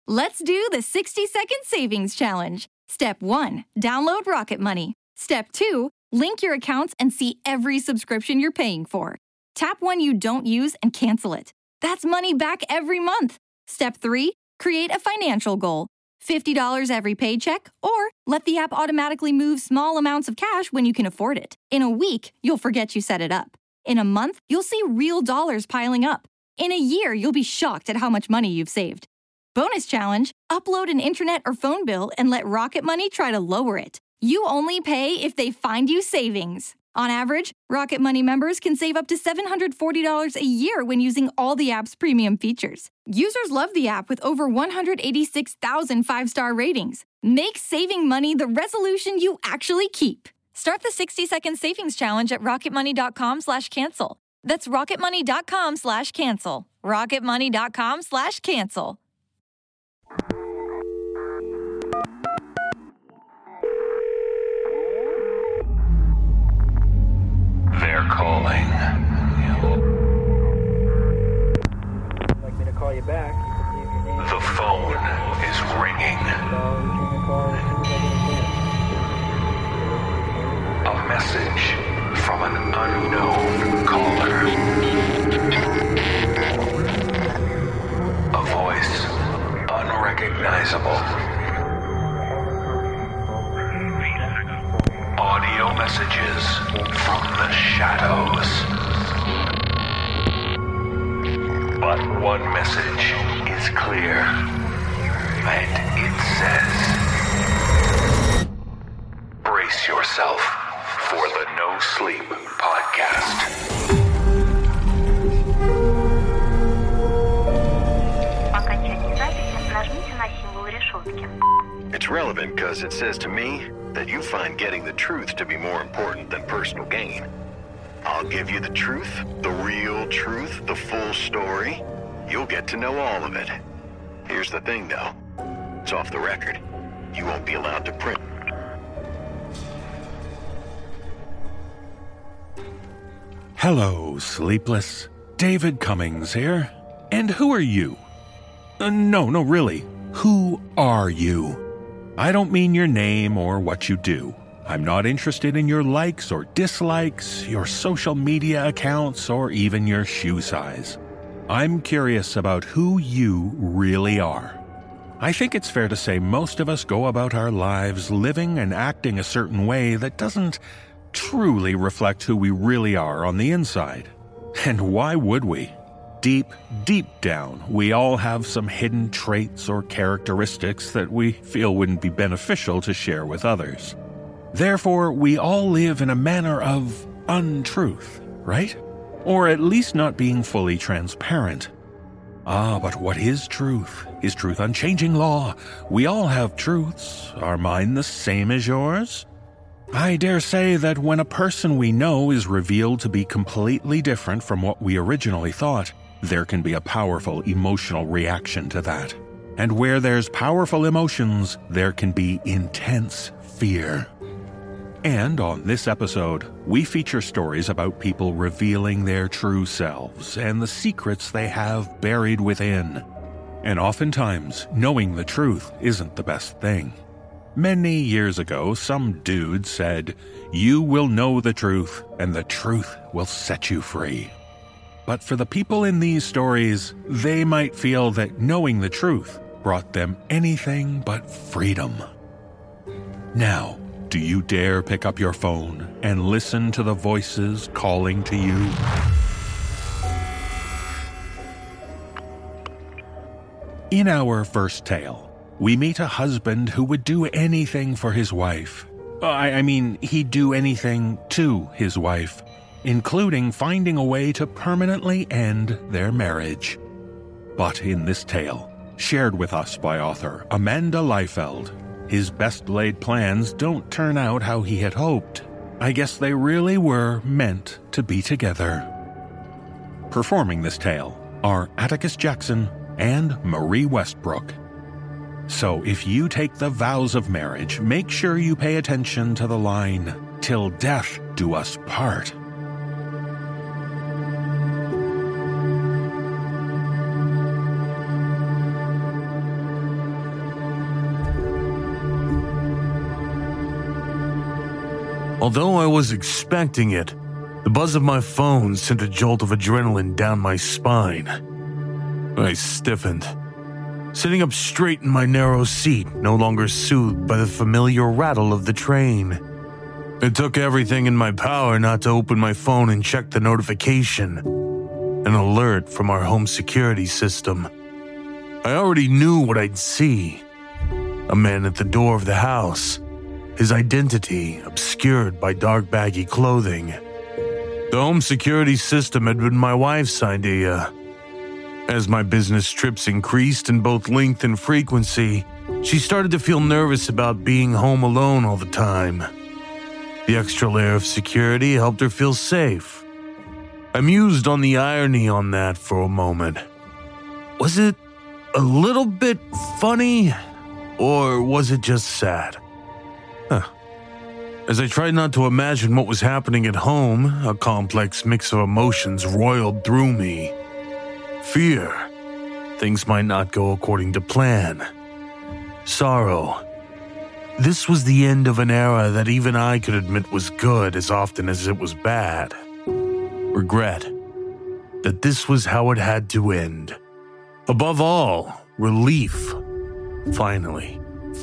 Let's do the 60-second savings challenge. Step 1, download Rocket Money. Step 2, link your accounts and see every subscription you're paying for. Tap one you don't use and cancel it. That's money back every month. Step 3, create a financial goal. $50 every paycheck, or let the app automatically move small amounts of cash when you can afford it. In a week, you'll forget you set it up. In a month, you'll see real dollars piling up. In a year, you'll be shocked at how much money you've saved. Bonus challenge, upload an internet or phone bill and let Rocket Money try to lower it. You only pay if they find you savings. On average, Rocket Money members can save up to $740 a year when using all the app's premium features. Users love the app with over 186,000 five-star ratings. Make saving money the resolution you actually keep. Start the 60-second savings challenge at rocketmoney.com/cancel. That's rocketmoney.com/cancel. rocketmoney.com/cancel. They're calling. Like me to call you back? You can leave your name. The phone is ringing. A message from an unknown caller. A voice unrecognizable. Audio messages from the shadows. But one message is clear, and it says, brace yourself for the No Sleep Podcast. It's relevant because it says to me that you find getting the truth to be more important than personal gain. I'll give you the truth, the real truth, the full story. You'll get to know all of it. Here's the thing, though. It's off the record. You won't be allowed to print. Hello, Sleepless. David Cummings here. And who are you? No, really. Who are you? I don't mean your name or what you do. I'm not interested in your likes or dislikes, your social media accounts, or even your shoe size. I'm curious about who you really are. I think it's fair to say most of us go about our lives living and acting a certain way that doesn't truly reflect who we really are on the inside. And why would we? Deep down, we all have some hidden traits or characteristics that we feel wouldn't be beneficial to share with others. Therefore, we all live in a manner of untruth, right? Or at least not being fully transparent. But what is truth? Is truth unchanging law? We all have truths. Are mine the same as yours? I dare say that when a person we know is revealed to be completely different from what we originally thought, there can be a powerful emotional reaction to that. And where there's powerful emotions, there can be intense fear. And on this episode, we feature stories about people revealing their true selves and the secrets they have buried within. And oftentimes, knowing the truth isn't the best thing. Many years ago, some dude said, "You will know the truth, and the truth will set you free." But for the people in these stories, they might feel that knowing the truth brought them anything but freedom. Now, do you dare pick up your phone and listen to the voices calling to you? In our first tale, we meet a husband who would do anything for his wife. He'd do anything to his wife, including finding a way to permanently end their marriage. But in this tale, shared with us by author Amanda Leifeld, his best-laid plans don't turn out how he had hoped. I guess they really were meant to be together. Performing this tale are Atticus Jackson and Marie Westbrook. So if you take the vows of marriage, make sure you pay attention to the line, "Till death do us part." Although I was expecting it, the buzz of my phone sent a jolt of adrenaline down my spine. I stiffened, sitting up straight in my narrow seat, no longer soothed by the familiar rattle of the train. It took everything in my power not to open my phone and check the notification, an alert from our home security system. I already knew what I'd see. A man at the door of the house, his identity obscured by dark baggy clothing. The home security system had been my wife's idea. As my business trips increased in both length and frequency, she started to feel nervous about being home alone all the time. The extra layer of security helped her feel safe. I mused on the irony on that for a moment. Was it a little bit funny, or was it just sad? As I tried not to imagine what was happening at home, a complex mix of emotions roiled through me. Fear. Things might not go according to plan. Sorrow. This was the end of an era that even I could admit was good as often as it was bad. Regret. That this was how it had to end. Above all, relief. Finally.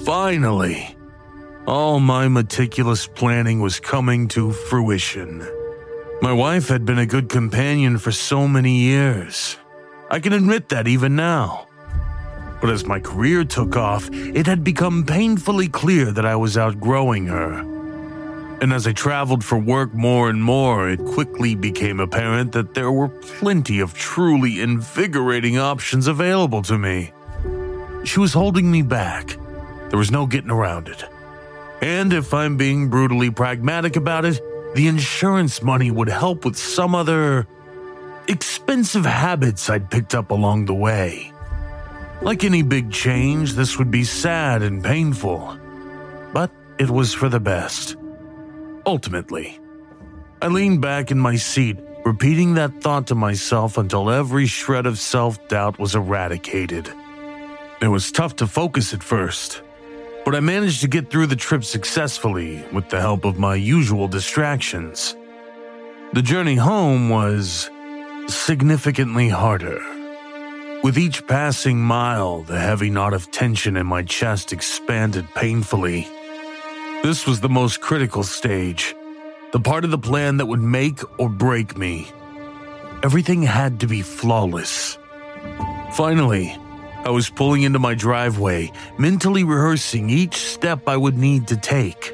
All my meticulous planning was coming to fruition. My wife had been a good companion for so many years. I can admit that even now. But as my career took off, it had become painfully clear that I was outgrowing her. And as I traveled for work more and more, it quickly became apparent that there were plenty of truly invigorating options available to me. She was holding me back. There was no getting around it. And if I'm being brutally pragmatic about it, the insurance money would help with some other expensive habits I'd picked up along the way. Like any big change, this would be sad and painful, but it was for the best. Ultimately, I leaned back in my seat, repeating that thought to myself until every shred of self-doubt was eradicated. It was tough to focus at first, but I managed to get through the trip successfully with the help of my usual distractions. The journey home was significantly harder. With each passing mile, the heavy knot of tension in my chest expanded painfully. This was the most critical stage, the part of the plan that would make or break me. Everything had to be flawless. Finally, I was pulling into my driveway, mentally rehearsing each step I would need to take.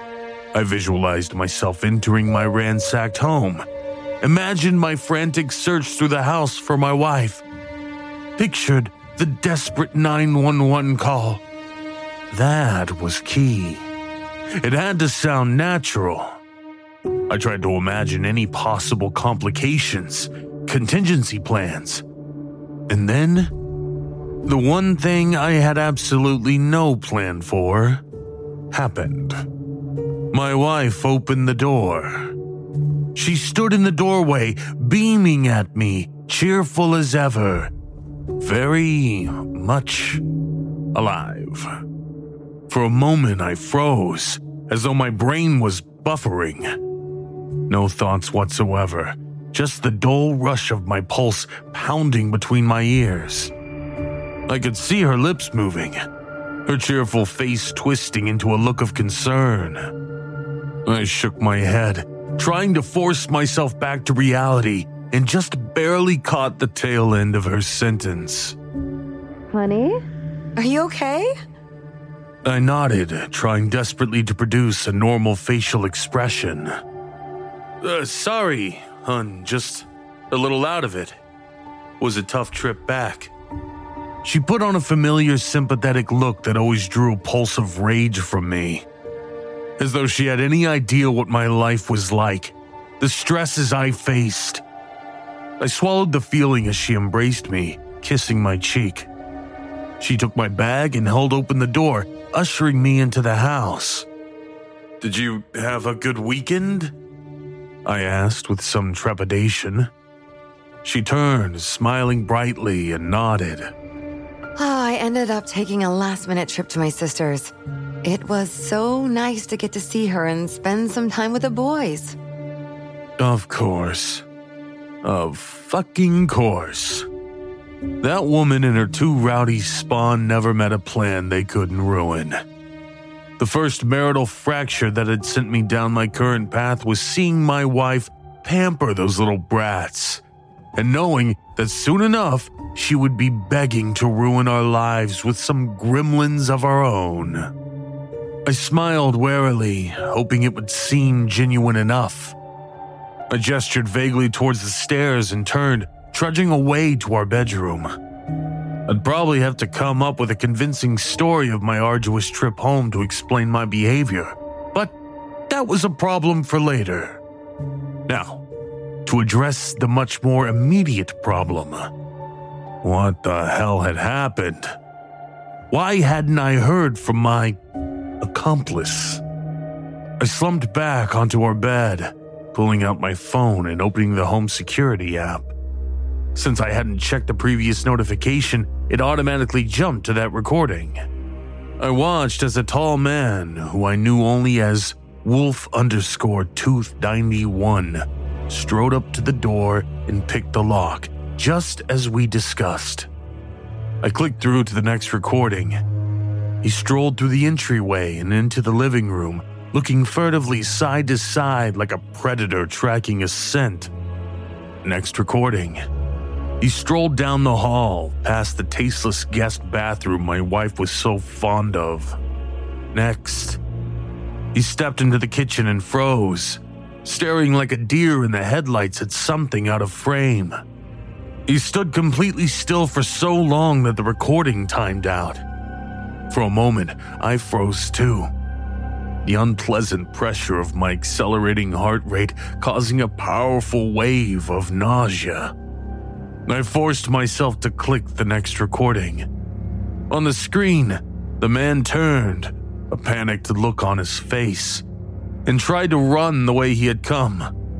I visualized myself entering my ransacked home, imagined my frantic search through the house for my wife, pictured the desperate 911 call. That was key. It had to sound natural. I tried to imagine any possible complications, contingency plans. And then, the one thing I had absolutely no plan for happened. My wife opened the door. She stood in the doorway, beaming at me, cheerful as ever, very much alive. For a moment, I froze, as though my brain was buffering. No thoughts whatsoever, just the dull rush of my pulse pounding between my ears. I could see her lips moving, her cheerful face twisting into a look of concern. I shook my head, trying to force myself back to reality, and just barely caught the tail end of her sentence. Honey, are you okay? I nodded, trying desperately to produce a normal facial expression. Sorry, hun, just a little out of it. Was a tough trip back. She put on a familiar, sympathetic look that always drew a pulse of rage from me. As though she had any idea what my life was like, the stresses I faced. I swallowed the feeling as she embraced me, kissing my cheek. She took my bag and held open the door, ushering me into the house. Did you have a good weekend? I asked with some trepidation. She turned, smiling brightly, and nodded. I ended up taking a last-minute trip to my sister's. It was so nice to get to see her and spend some time with the boys. Of course. Of fucking course. That woman and her two rowdy spawn never met a plan they couldn't ruin. The first marital fracture that had sent me down my current path was seeing my wife pamper those little brats, and knowing that soon enough she would be begging to ruin our lives with some gremlins of our own. I smiled warily, hoping it would seem genuine enough. I gestured vaguely towards the stairs and turned, trudging away to our bedroom. I'd probably have to come up with a convincing story of my arduous trip home to explain my behavior, but that was a problem for later. Now, to address the much more immediate problem. What the hell had happened? Why hadn't I heard from my accomplice? I slumped back onto our bed, pulling out my phone and opening the home security app. Since I hadn't checked the previous notification, it automatically jumped to that recording. I watched as a tall man, who I knew only as Wolf_Tooth91, strode up to the door and picked the lock, just as we discussed. I clicked through to the next recording. He strolled through the entryway and into the living room, looking furtively side to side like a predator tracking a scent. Next recording. He strolled down the hall, past the tasteless guest bathroom my wife was so fond of. Next, he stepped into the kitchen and froze, staring like a deer in the headlights at something out of frame. He stood completely still for so long that the recording timed out. For a moment, I froze too. The unpleasant pressure of my accelerating heart rate causing a powerful wave of nausea. I forced myself to click the next recording. On the screen, the man turned, a panicked look on his face, and tried to run the way he had come.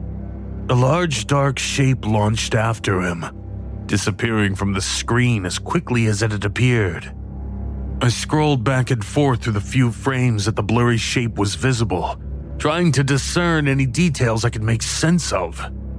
A large dark shape launched after him, disappearing from the screen as quickly as it had appeared. I scrolled back and forth through the few frames that the blurry shape was visible, trying to discern any details I could make sense of.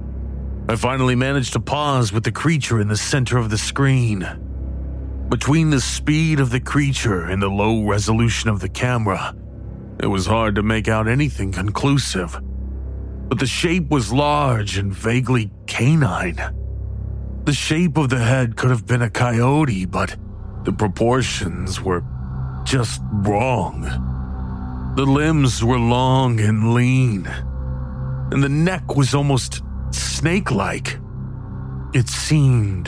I finally managed to pause with the creature in the center of the screen. Between the speed of the creature and the low resolution of the camera, it was hard to make out anything conclusive. But the shape was large and vaguely canine. The shape of the head could have been a coyote, but the proportions were just wrong. The limbs were long and lean, and the neck was almost snake-like. It seemed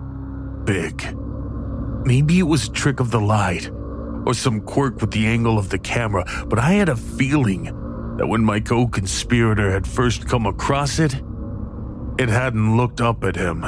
big. Maybe it was a trick of the light or some quirk with the angle of the camera, but I had a feeling that when my co-conspirator had first come across it, it hadn't looked up at him.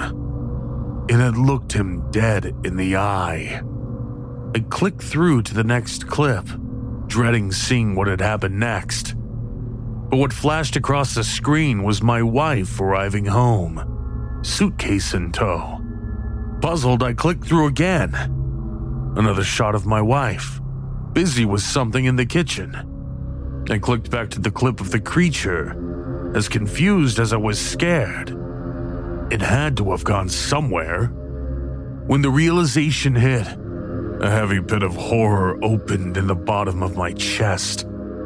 It had looked him dead in the eye. I clicked through to the next clip, dreading seeing what had happened next. But what flashed across the screen was my wife arriving home, suitcase in tow. Puzzled, I clicked through again. Another shot of my wife, busy with something in the kitchen. I clicked back to the clip of the creature, as confused as I was scared. It had to have gone somewhere. When the realization hit, a heavy pit of horror opened in the bottom of my chest.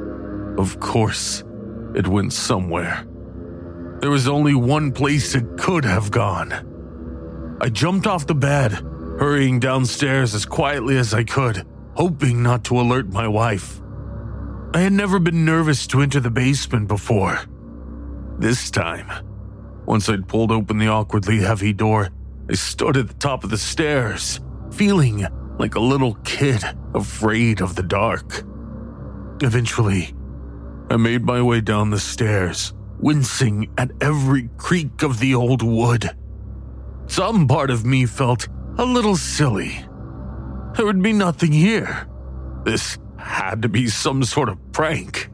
Of course, it went somewhere. There was only one place it could have gone. I jumped off the bed, hurrying downstairs as quietly as I could, hoping not to alert my wife. I had never been nervous to enter the basement before. This time, once I'd pulled open the awkwardly heavy door, I stood at the top of the stairs, feeling like a little kid afraid of the dark. Eventually, I made my way down the stairs, wincing at every creak of the old wood. Some part of me felt a little silly. There would be nothing here. This had to be some sort of prank.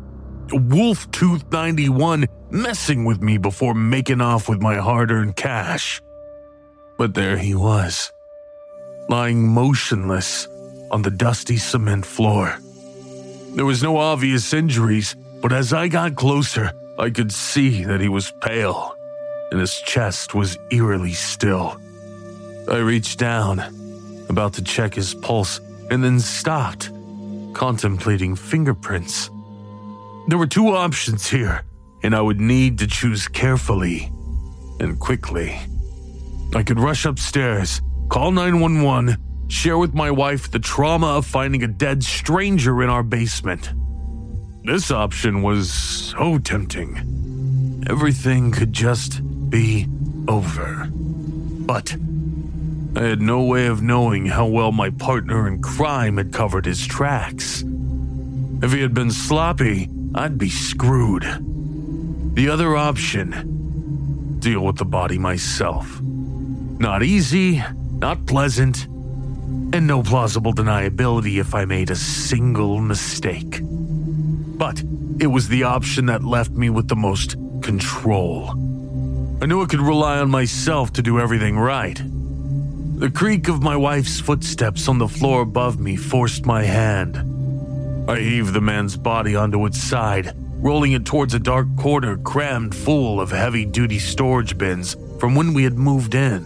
Wolf_Tooth91 messing with me before making off with my hard-earned cash. But there he was, lying motionless on the dusty cement floor. There was no obvious injuries, but as I got closer, I could see that he was pale, and his chest was eerily still. I reached down, about to check his pulse, and then stopped, contemplating fingerprints. There were two options here, and I would need to choose carefully and quickly. I could rush upstairs, call 911, share with my wife the trauma of finding a dead stranger in our basement. This option was so tempting. Everything could just be over. But I had no way of knowing how well my partner in crime had covered his tracks. If he had been sloppy, I'd be screwed. The other option, deal with the body myself. Not easy, not pleasant, and no plausible deniability if I made a single mistake. But it was the option that left me with the most control. I knew I could rely on myself to do everything right. The creak of my wife's footsteps on the floor above me forced my hand. I heaved the man's body onto its side, rolling it towards a dark corner crammed full of heavy-duty storage bins from when we had moved in.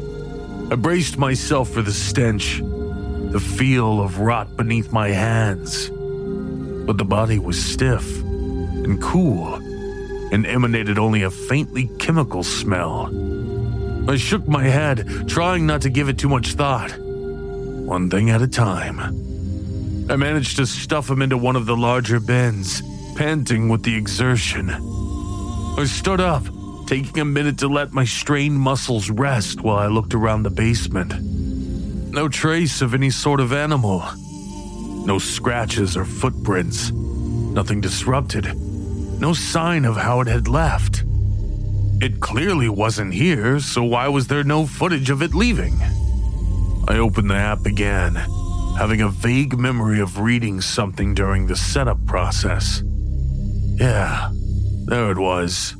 I braced myself for the stench, the feel of rot beneath my hands. But the body was stiff and cool and emanated only a faintly chemical smell. I shook my head, trying not to give it too much thought. One thing at a time. I managed to stuff him into one of the larger bins, panting with the exertion. I stood up, taking a minute to let my strained muscles rest while I looked around the basement. No trace of any sort of animal. No scratches or footprints. Nothing disrupted. No sign of how it had left. It clearly wasn't here, so why was there no footage of it leaving? I opened the app again, having a vague memory of reading something during the setup process. Yeah, there it was.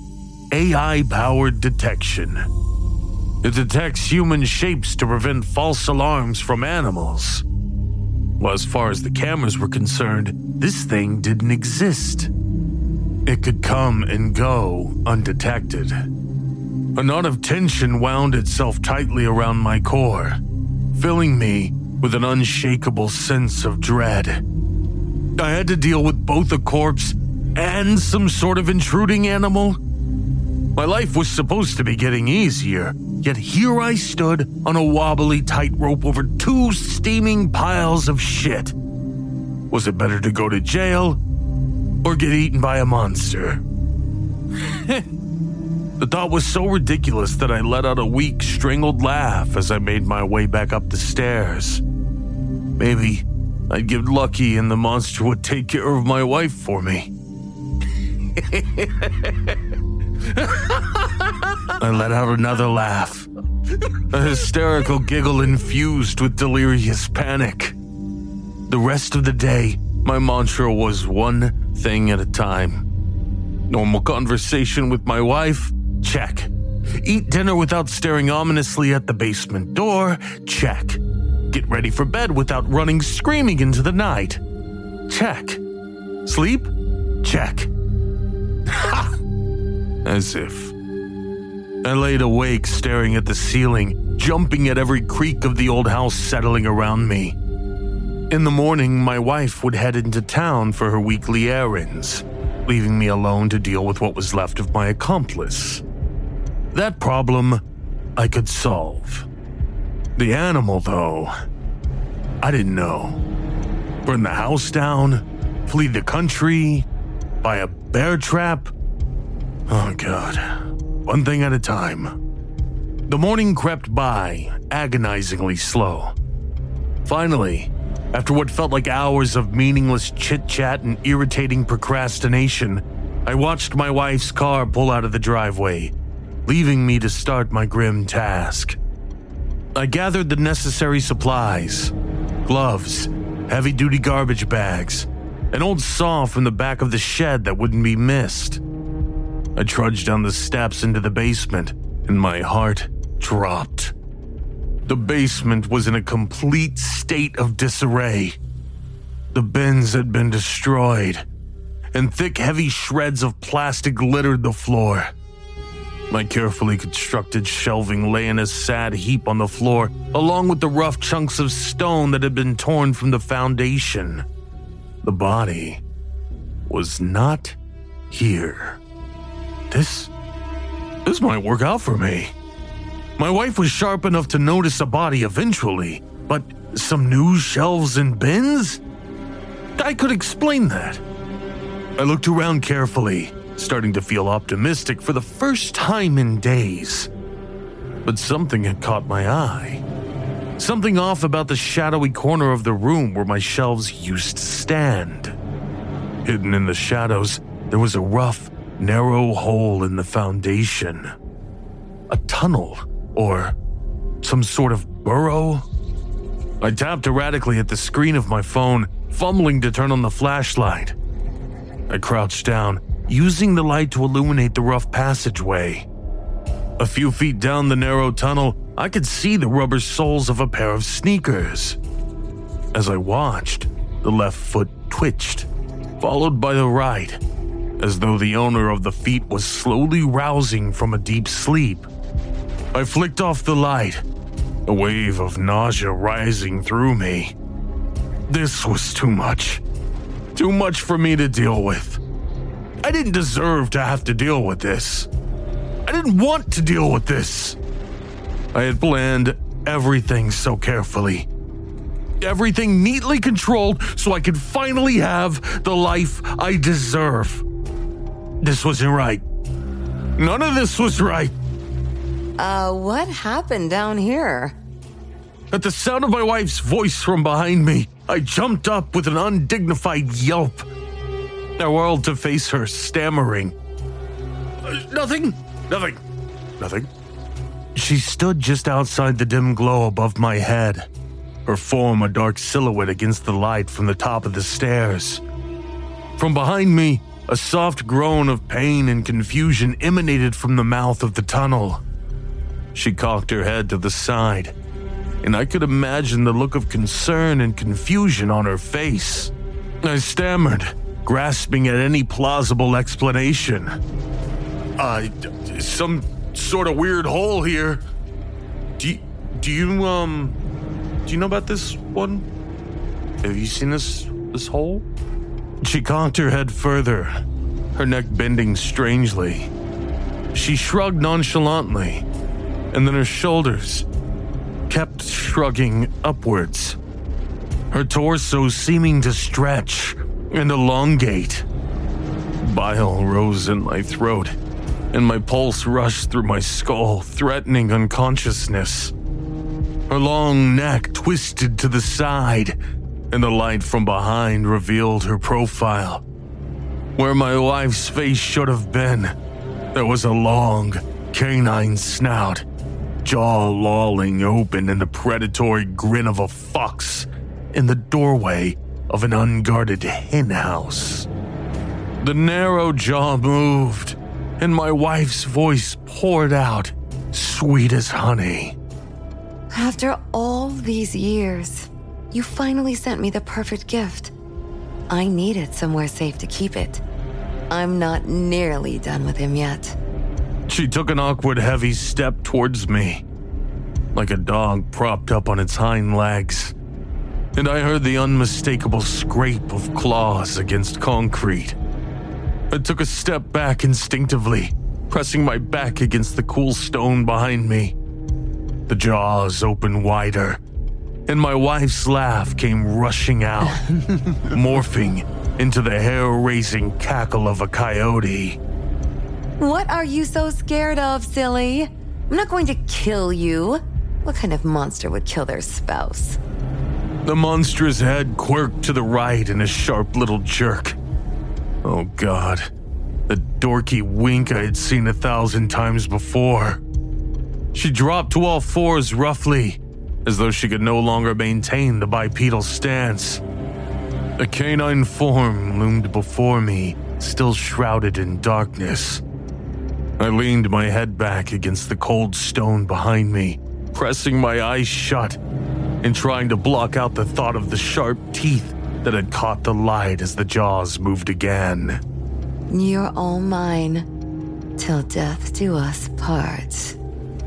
AI-powered detection. It detects human shapes to prevent false alarms from animals. Well, as far as the cameras were concerned, this thing didn't exist. It could come and go undetected. A knot of tension wound itself tightly around my core, filling me with an unshakable sense of dread. I had to deal with both a corpse and some sort of intruding animal. My life was supposed to be getting easier, yet here I stood on a wobbly tightrope over two steaming piles of shit. Was it better to go to jail or get eaten by a monster? The thought was so ridiculous that I let out a weak, strangled laugh as I made my way back up the stairs. Maybe I'd get lucky and the monster would take care of my wife for me. I let out another laugh, a hysterical giggle infused with delirious panic. The rest of the day, my mantra was one thing at a time. Normal conversation with my wife? Check. Eat dinner without staring ominously at the basement door? Check. Get ready for bed without running screaming into the night? Check. Sleep? Check. Ha! As if. I laid awake staring at the ceiling, jumping at every creak of the old house settling around me. In the morning, my wife would head into town for her weekly errands, leaving me alone to deal with what was left of my accomplice. That problem I could solve. The animal, though, I didn't know. Burn the house down, flee the country, buy a bear trap. Oh, God. One thing at a time. The morning crept by, agonizingly slow. Finally, after what felt like hours of meaningless chit-chat and irritating procrastination, I watched my wife's car pull out of the driveway, leaving me to start my grim task. I gathered the necessary supplies: gloves, heavy-duty garbage bags, an old saw from the back of the shed that wouldn't be missed. I trudged down the steps into the basement, and my heart dropped. The basement was in a complete state of disarray. The bins had been destroyed, and thick, heavy shreds of plastic littered the floor. My carefully constructed shelving lay in a sad heap on the floor, along with the rough chunks of stone that had been torn from the foundation. The body was not here. This might work out for me. My wife was sharp enough to notice a body eventually, but some new shelves and bins? I could explain that. I looked around carefully, starting to feel optimistic for the first time in days. But something had caught my eye. Something off about the shadowy corner of the room where my shelves used to stand. Hidden in the shadows, there was a rough, narrow hole in the foundation. A tunnel, or some sort of burrow. I tapped erratically at the screen of my phone, fumbling to turn on the flashlight. I crouched down, using the light to illuminate the rough passageway. A few feet down the narrow tunnel, I could see the rubber soles of a pair of sneakers. As I watched, the left foot twitched, followed by the right, as though the owner of the feet was slowly rousing from a deep sleep. I flicked off the light, a wave of nausea rising through me. This was too much. Too much for me to deal with. I didn't deserve to have to deal with this. I didn't want to deal with this. I had planned everything so carefully. Everything neatly controlled so I could finally have the life I deserve. This wasn't right. None of this was right. What happened down here? At the sound of my wife's voice from behind me, I jumped up with an undignified yelp. I whirled to face her, stammering. Nothing. She stood just outside the dim glow above my head, her form a dark silhouette against the light from the top of the stairs. From behind me, a soft groan of pain and confusion emanated from the mouth of the tunnel. She cocked her head to the side, and I could imagine the look of concern and confusion on her face. I stammered, grasping at any plausible explanation. Some sort of weird hole here. Do you know about this one? Have you seen this hole? She cocked her head further, her neck bending strangely. She shrugged nonchalantly, and then her shoulders kept shrugging upwards, her torso seeming to stretch and elongate. Bile rose in my throat, and my pulse rushed through my skull, threatening unconsciousness. Her long neck twisted to the side, and the light from behind revealed her profile. Where my wife's face should have been, there was a long, canine snout, jaw lolling open in the predatory grin of a fox in the doorway of an unguarded henhouse. The narrow jaw moved, and my wife's voice poured out, sweet as honey. After all these years, you finally sent me the perfect gift. I needed somewhere safe to keep it. I'm not nearly done with him yet. She took an awkward, heavy step towards me, like a dog propped up on its hind legs, and I heard the unmistakable scrape of claws against concrete. I took a step back instinctively, pressing my back against the cool stone behind me. The jaws opened wider, and my wife's laugh came rushing out, morphing into the hair-raising cackle of a coyote. What are you so scared of, silly? I'm not going to kill you. What kind of monster would kill their spouse? The monstrous head quirked to the right in a sharp little jerk. Oh God, the dorky wink I had seen 1,000 times before. She dropped to all fours roughly, as though she could no longer maintain the bipedal stance. A canine form loomed before me, still shrouded in darkness. I leaned my head back against the cold stone behind me, pressing my eyes shut and trying to block out the thought of the sharp teeth that had caught the light as the jaws moved again. You're all mine, till death do us part.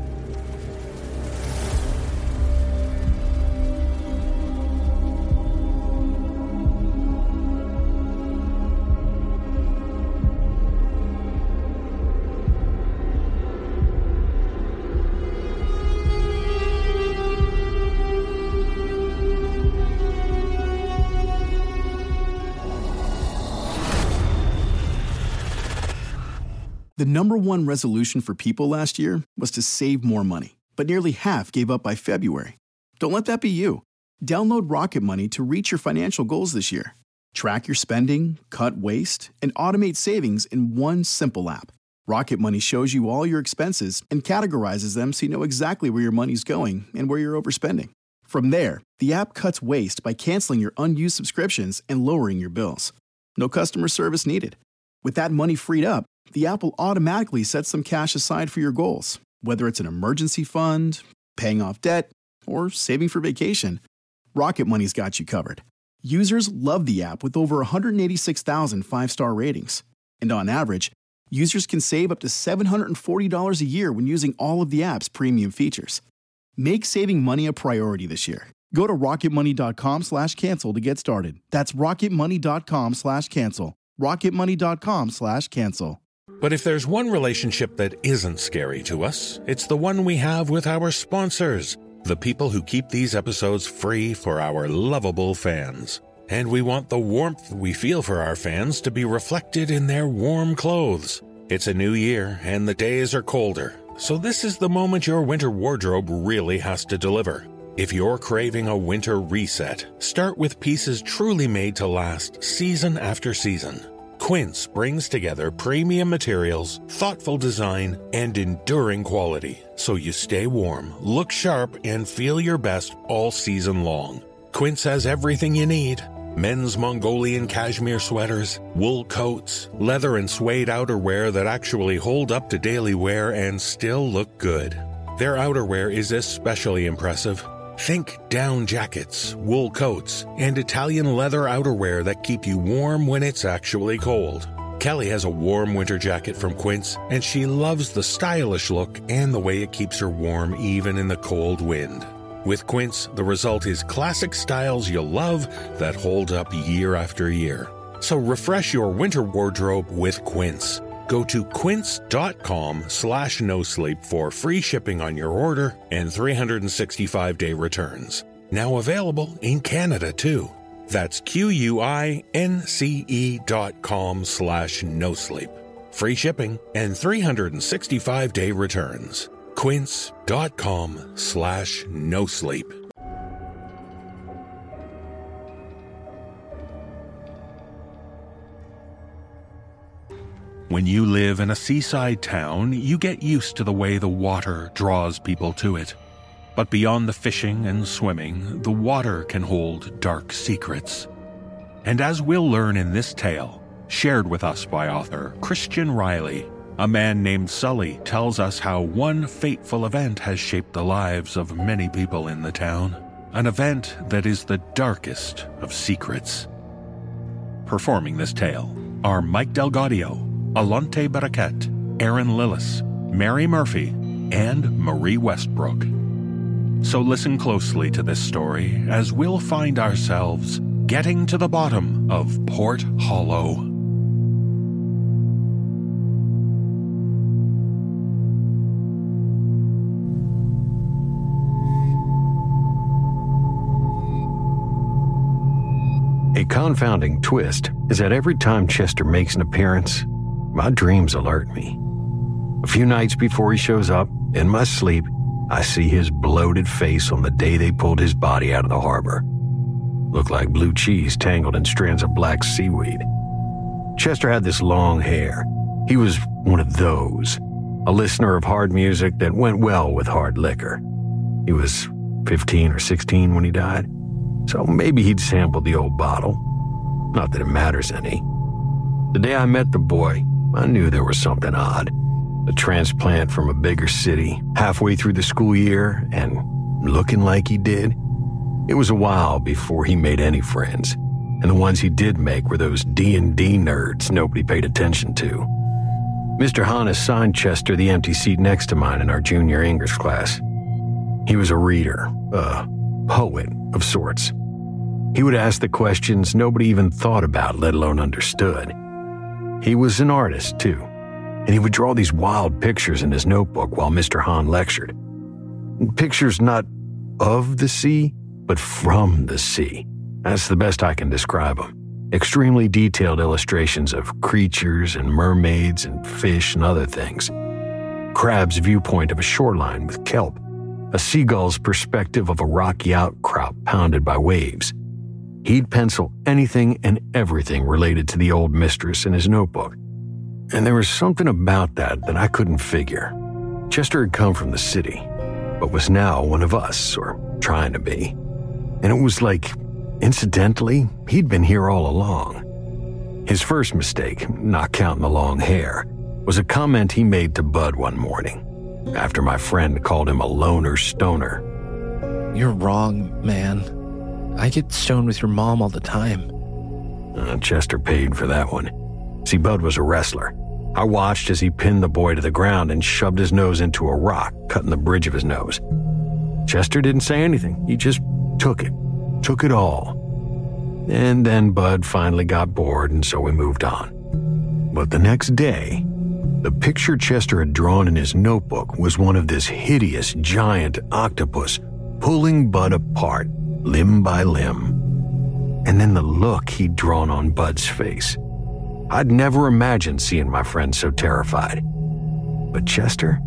The number one resolution for people last year was to save more money, but nearly half gave up by February. Don't let that be you. Download Rocket Money to reach your financial goals this year. Track your spending, cut waste, and automate savings in one simple app. Rocket Money shows you all your expenses and categorizes them so you know exactly where your money's going and where you're overspending. From there, the app cuts waste by canceling your unused subscriptions and lowering your bills. No customer service needed. With that money freed up, the app will automatically set some cash aside for your goals, whether it's an emergency fund, paying off debt, or saving for vacation. Rocket Money's got you covered. Users love the app with over 186,000 five-star ratings. And on average, users can save up to $740 a year when using all of the app's premium features. Make saving money a priority this year. Go to rocketmoney.com/cancel to get started. That's rocketmoney.com/cancel. rocketmoney.com/cancel. But if there's one relationship that isn't scary to us, it's the one we have with our sponsors, the people who keep these episodes free for our lovable fans. And we want the warmth we feel for our fans to be reflected in their warm clothes. It's a new year, and the days are colder, so this is the moment your winter wardrobe really has to deliver. If you're craving a winter reset, start with pieces truly made to last season after season. Quince brings together premium materials, thoughtful design, and enduring quality, so you stay warm, look sharp, and feel your best all season long. Quince has everything you need: men's Mongolian cashmere sweaters, wool coats, leather and suede outerwear that actually hold up to daily wear and still look good. Their outerwear is especially impressive. Think down jackets, wool coats, and Italian leather outerwear that keep you warm when it's actually cold. Kelly has a warm winter jacket from Quince, and she loves the stylish look and the way it keeps her warm even in the cold wind. With Quince, the result is classic styles you'll love that hold up year after year. So refresh your winter wardrobe with Quince. Go to quince.com/nosleep for free shipping on your order and 365-day returns. Now available in Canada too. That's QUINCE.com/nosleep. Free shipping and 365-day returns. Quince.com/nosleep. When you live in a seaside town, you get used to the way the water draws people to it. But beyond the fishing and swimming, the water can hold dark secrets. And as we'll learn in this tale, shared with us by author Christian Riley, a man named Sully tells us how one fateful event has shaped the lives of many people in the town. An event that is the darkest of secrets. Performing this tale are Mike Delgadio, Alonte Baraket, Aaron Lillis, Mary Murphy, and Marie Westbrook. So listen closely to this story as we'll find ourselves getting to the bottom of Port Hollow. A confounding twist is that every time Chester makes an appearance, my dreams alert me. A few nights before he shows up, in my sleep, I see his bloated face on the day they pulled his body out of the harbor. Looked like blue cheese tangled in strands of black seaweed. Chester had this long hair. He was one of those, a listener of hard music that went well with hard liquor. He was 15 or 16 when he died, so maybe he'd sampled the old bottle. Not that it matters any. The day I met the boy, I knew there was something odd. A transplant from a bigger city, halfway through the school year, and looking like he did. It was a while before he made any friends. and the ones he did make were those D&D nerds nobody paid attention to. Mr. Hahn assigned Chester the empty seat next to mine in our junior English class. He was a reader, a poet of sorts. He would ask the questions nobody even thought about, let alone understood. He was an artist, too, and he would draw these wild pictures in his notebook while Mr. Hahn lectured. Pictures not of the sea, but from the sea. That's the best I can describe them. Extremely detailed illustrations of creatures and mermaids and fish and other things. Crab's viewpoint of a shoreline with kelp. A seagull's perspective of a rocky outcrop pounded by waves. He'd pencil anything and everything related to the old mistress in his notebook. And there was something about that I couldn't figure. Chester had come from the city, but was now one of us, or trying to be. And it was like, incidentally, he'd been here all along. His first mistake, not counting the long hair, was a comment he made to Bud one morning, after my friend called him a loner stoner. You're wrong, man. I get stoned with your mom all the time. Chester paid for that one. See, Bud was a wrestler. I watched as he pinned the boy to the ground and shoved his nose into a rock, cutting the bridge of his nose. Chester didn't say anything. He just took it all. And then Bud finally got bored, and so we moved on. But the next day, the picture Chester had drawn in his notebook was one of this hideous giant octopus pulling Bud apart, limb by limb. And then the look he'd drawn on Bud's face. I'd never imagined seeing my friend so terrified. But Chester,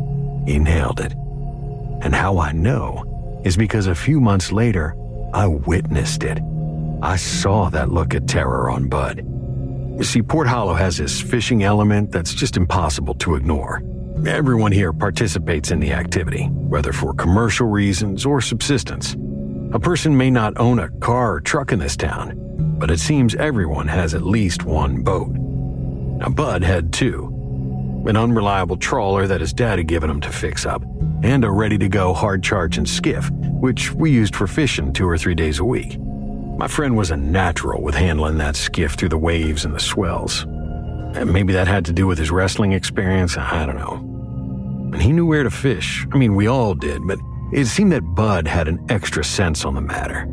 he nailed it. And how I know is because a few months later, I witnessed it. I saw that look of terror on Bud. You see, Port Hollow has this fishing element that's just impossible to ignore. Everyone here participates in the activity, whether for commercial reasons or subsistence. A person may not own a car or truck in this town, but it seems everyone has at least one boat. Now, Bud had two. An unreliable trawler that his dad had given him to fix up, and a ready-to-go hard-charging skiff, which we used for fishing 2 or 3 days a week. My friend was a natural with handling that skiff through the waves and the swells. And maybe that had to do with his wrestling experience, I don't know. And he knew where to fish. I mean, we all did, but it seemed that Bud had an extra sense on the matter.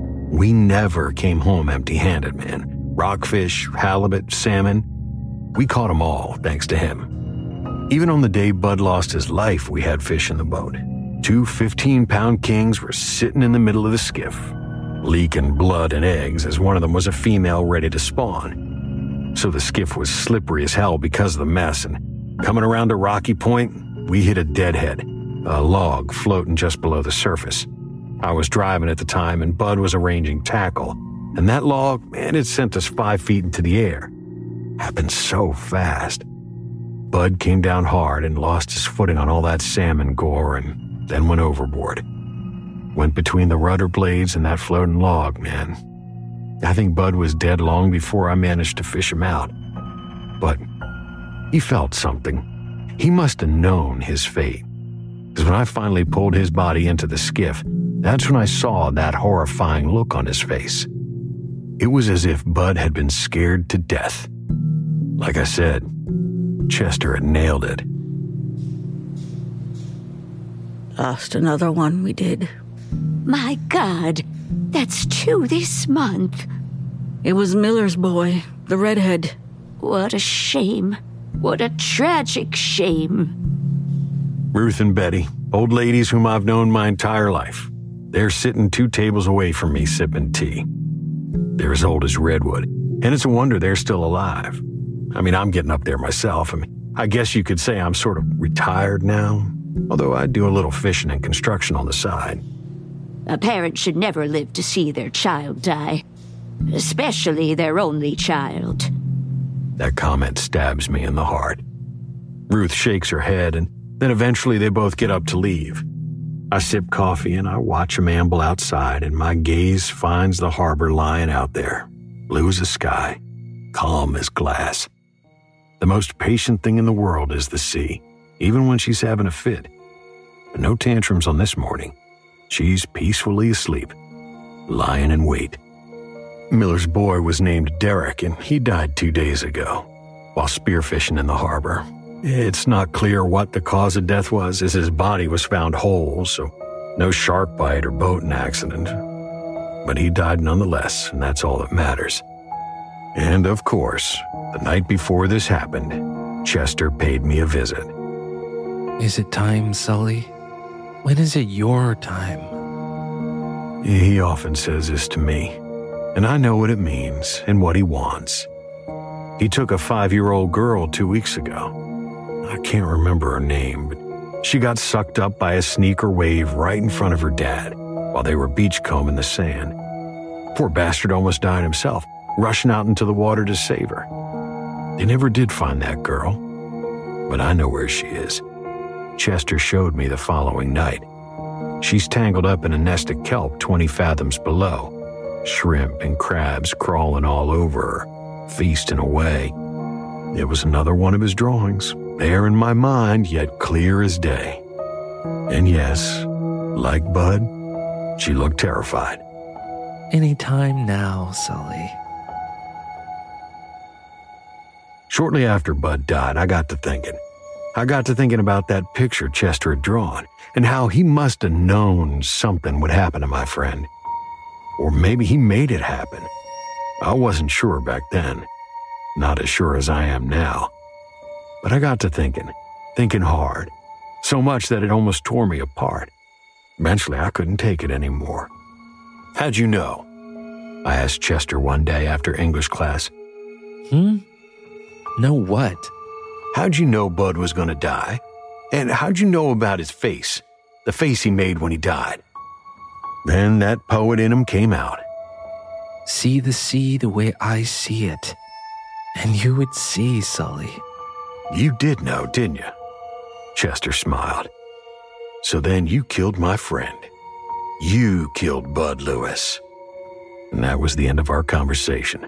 We never came home empty-handed, man. Rockfish, halibut, salmon. We caught them all, thanks to him. Even on the day Bud lost his life, we had fish in the boat. 2 15-pound kings were sitting in the middle of the skiff, leaking blood and eggs as one of them was a female ready to spawn. So the skiff was slippery as hell because of the mess, and coming around a rocky point, we hit a deadhead, a log floating just below the surface. I was driving at the time, and Bud was arranging tackle, and that log, man, it sent us 5 feet into the air. Happened so fast. Bud came down hard and lost his footing on all that salmon gore and then went overboard. Went between the rudder blades and that floating log, man. I think Bud was dead long before I managed to fish him out. But he felt something. He must have known his fate. Because when I finally pulled his body into the skiff, that's when I saw that horrifying look on his face. It was as if Bud had been scared to death. Like I said, Chester had nailed it. Lost another one, we did. My God, that's 2 this month. It was Miller's boy, the redhead. What a shame. What a tragic shame. Ruth and Betty, old ladies whom I've known my entire life. They're sitting 2 tables away from me sipping tea. They're as old as Redwood, and it's a wonder they're still alive. I mean, I'm getting up there myself. I guess you could say I'm sort of retired now, although I do a little fishing and construction on the side. A parent should never live to see their child die, especially their only child. That comment stabs me in the heart. Ruth shakes her head, and then eventually they both get up to leave. I sip coffee and I watch them amble outside, and my gaze finds the harbor lying out there, blue as the sky, calm as glass. The most patient thing in the world is the sea, even when she's having a fit. But no tantrums on this morning. She's peacefully asleep, lying in wait. Miller's boy was named Derek, and he died 2 days ago while spearfishing in the harbor. It's not clear what the cause of death was, as his body was found whole, so no shark bite or boating accident. But he died nonetheless, and that's all that matters. And of course, the night before this happened, Chester paid me a visit. Is it time, Sully? When is it your time? He often says this to me, and I know what it means and what he wants. He took a 5-year-old girl 2 weeks ago. I can't remember her name, but she got sucked up by a sneaker wave right in front of her dad while they were beachcombing the sand. Poor bastard almost died himself, rushing out into the water to save her. They never did find that girl, but I know where she is. Chester showed me the following night. She's tangled up in a nest of kelp 20 fathoms below, shrimp and crabs crawling all over her, feasting away. It was another one of his drawings, there in my mind, yet clear as day. And yes, like Bud, she looked terrified. Any time now, Sully. Shortly after Bud died, I got to thinking. About that picture Chester had drawn, and how he must have known something would happen to my friend. Or maybe he made it happen. I wasn't sure back then. Not as sure as I am now. But I got to thinking hard. So much that it almost tore me apart. Eventually, I couldn't take it anymore. How'd you know? I asked Chester one day after English class. Know what? How'd you know Bud was going to die? And how'd you know about his face? The face he made when he died? Then that poet in him came out. See the sea the way I see it. And you would see, Sully. You did know, didn't you? Chester smiled. So then you killed my friend. You killed Bud Lewis. And that was the end of our conversation.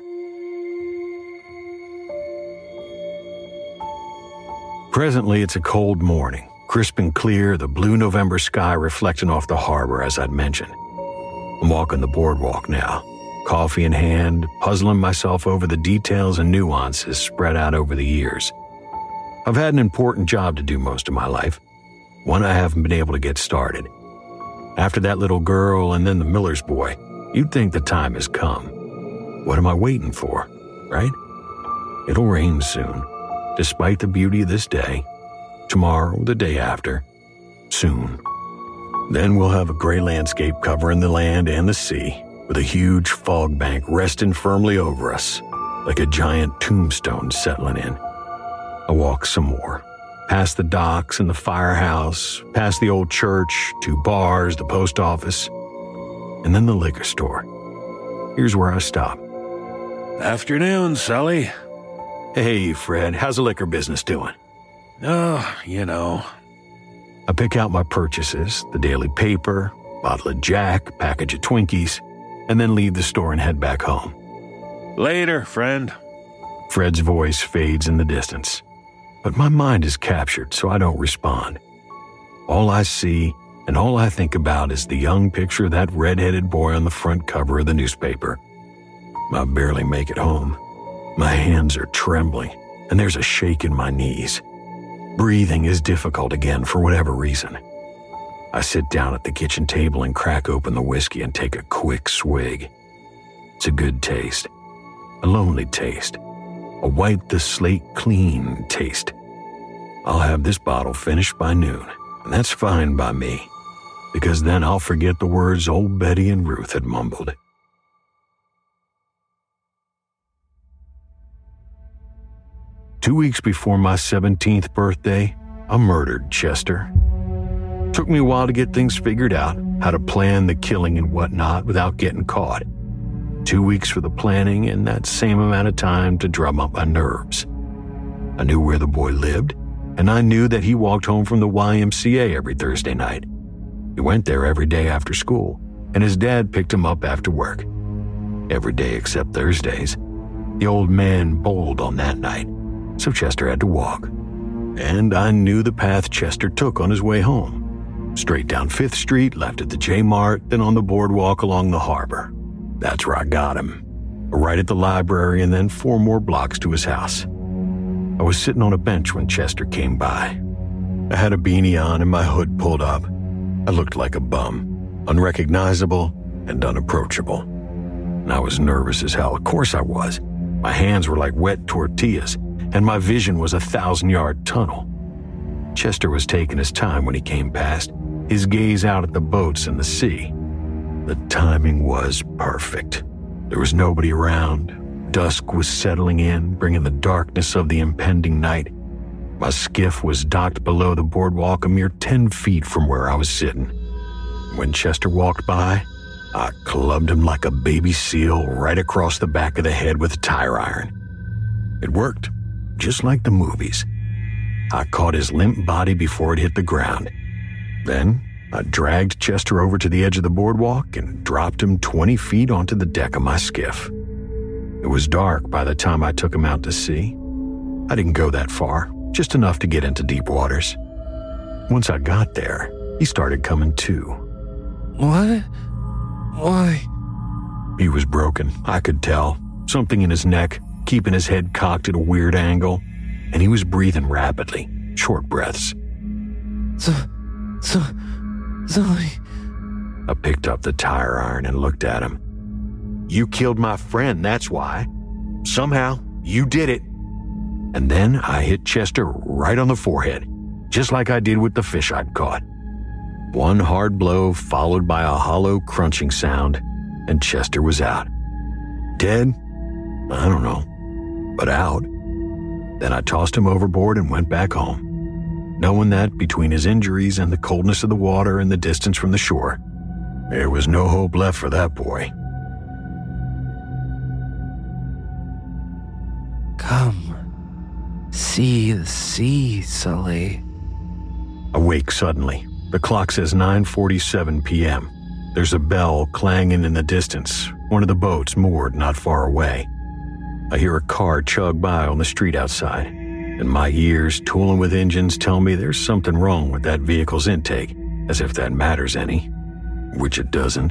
Presently, it's a cold morning, crisp and clear, the blue November sky reflecting off the harbor, as I'd mentioned. I'm walking the boardwalk now, coffee in hand, puzzling myself over the details and nuances spread out over the years. I've had an important job to do most of my life, one I haven't been able to get started. After that little girl and then the Miller's boy, you'd think the time has come. What am I waiting for, right? It'll rain soon. Despite the beauty of this day, tomorrow, the day after, soon. Then we'll have a gray landscape covering the land and the sea, with a huge fog bank resting firmly over us, like a giant tombstone settling in. I walk some more, past the docks and the firehouse, past the old church, 2 bars, the post office, and then the liquor store. Here's where I stop. Afternoon, Sully. Hey, Fred, how's the liquor business doing? Oh, you know. I pick out my purchases, the daily paper, bottle of Jack, package of Twinkies, and then leave the store and head back home. Later, friend. Fred's voice fades in the distance, but my mind is captured, so I don't respond. All I see and all I think about is the young picture of that red-headed boy on the front cover of the newspaper. I barely make it home. My hands are trembling, and there's a shake in my knees. Breathing is difficult again for whatever reason. I sit down at the kitchen table and crack open the whiskey and take a quick swig. It's a good taste. A lonely taste. A wipe the slate clean taste. I'll have this bottle finished by noon, and that's fine by me, because then I'll forget the words old Betty and Ruth had mumbled. Two weeks before my 17th birthday, I murdered Chester. Took me a while to get things figured out, how to plan the killing and whatnot without getting caught. 2 weeks for the planning and that same amount of time to drum up my nerves. I knew where the boy lived, and I knew that he walked home from the YMCA every Thursday night. He went there every day after school, and his dad picked him up after work. Every day except Thursdays. The old man bowled on that night, so Chester had to walk. And I knew the path Chester took on his way home. Straight down 5th Street, left at the J-Mart, then on the boardwalk along the harbor. That's where I got him. right at the library and then 4 more blocks to his house. I was sitting on a bench when Chester came by. I had a beanie on and my hood pulled up. I looked like a bum, unrecognizable and unapproachable. And I was nervous as hell. Of course I was. My hands were like wet tortillas, and my vision was a 1,000-yard tunnel. Chester was taking his time when he came past, his gaze out at the boats and the sea. The timing was perfect. There was nobody around. Dusk was settling in, bringing the darkness of the impending night. My skiff was docked below the boardwalk a mere 10 feet from where I was sitting. When Chester walked by, I clubbed him like a baby seal right across the back of the head with a tire iron. It worked, just like the movies. I caught his limp body before it hit the ground. Then I dragged Chester over to the edge of the boardwalk and dropped him 20 feet onto the deck of my skiff. It was dark by the time I took him out to sea. I didn't go that far, just enough to get into deep waters. Once I got there, he started coming to. What? Why? He was broken, I could tell. Something in his neck, keeping his head cocked at a weird angle, and he was breathing rapidly, short breaths. Zoe. I picked up the tire iron and looked at him. You killed my friend, that's why. Somehow, you did it. And then I hit Chester right on the forehead, just like I did with the fish I'd caught. One hard blow followed by a hollow crunching sound, and Chester was out. Dead? I don't know, but out. Then I tossed him overboard and went back home, knowing that between his injuries and the coldness of the water and the distance from the shore, there was no hope left for that boy. Come, see the sea, Sully. Awake suddenly. The clock says 9:47 p.m. There's a bell clanging in the distance, one of the boats moored not far away. I hear a car chug by on the street outside, and my ears, tooling with engines, tell me there's something wrong with that vehicle's intake, as if that matters any, which it doesn't.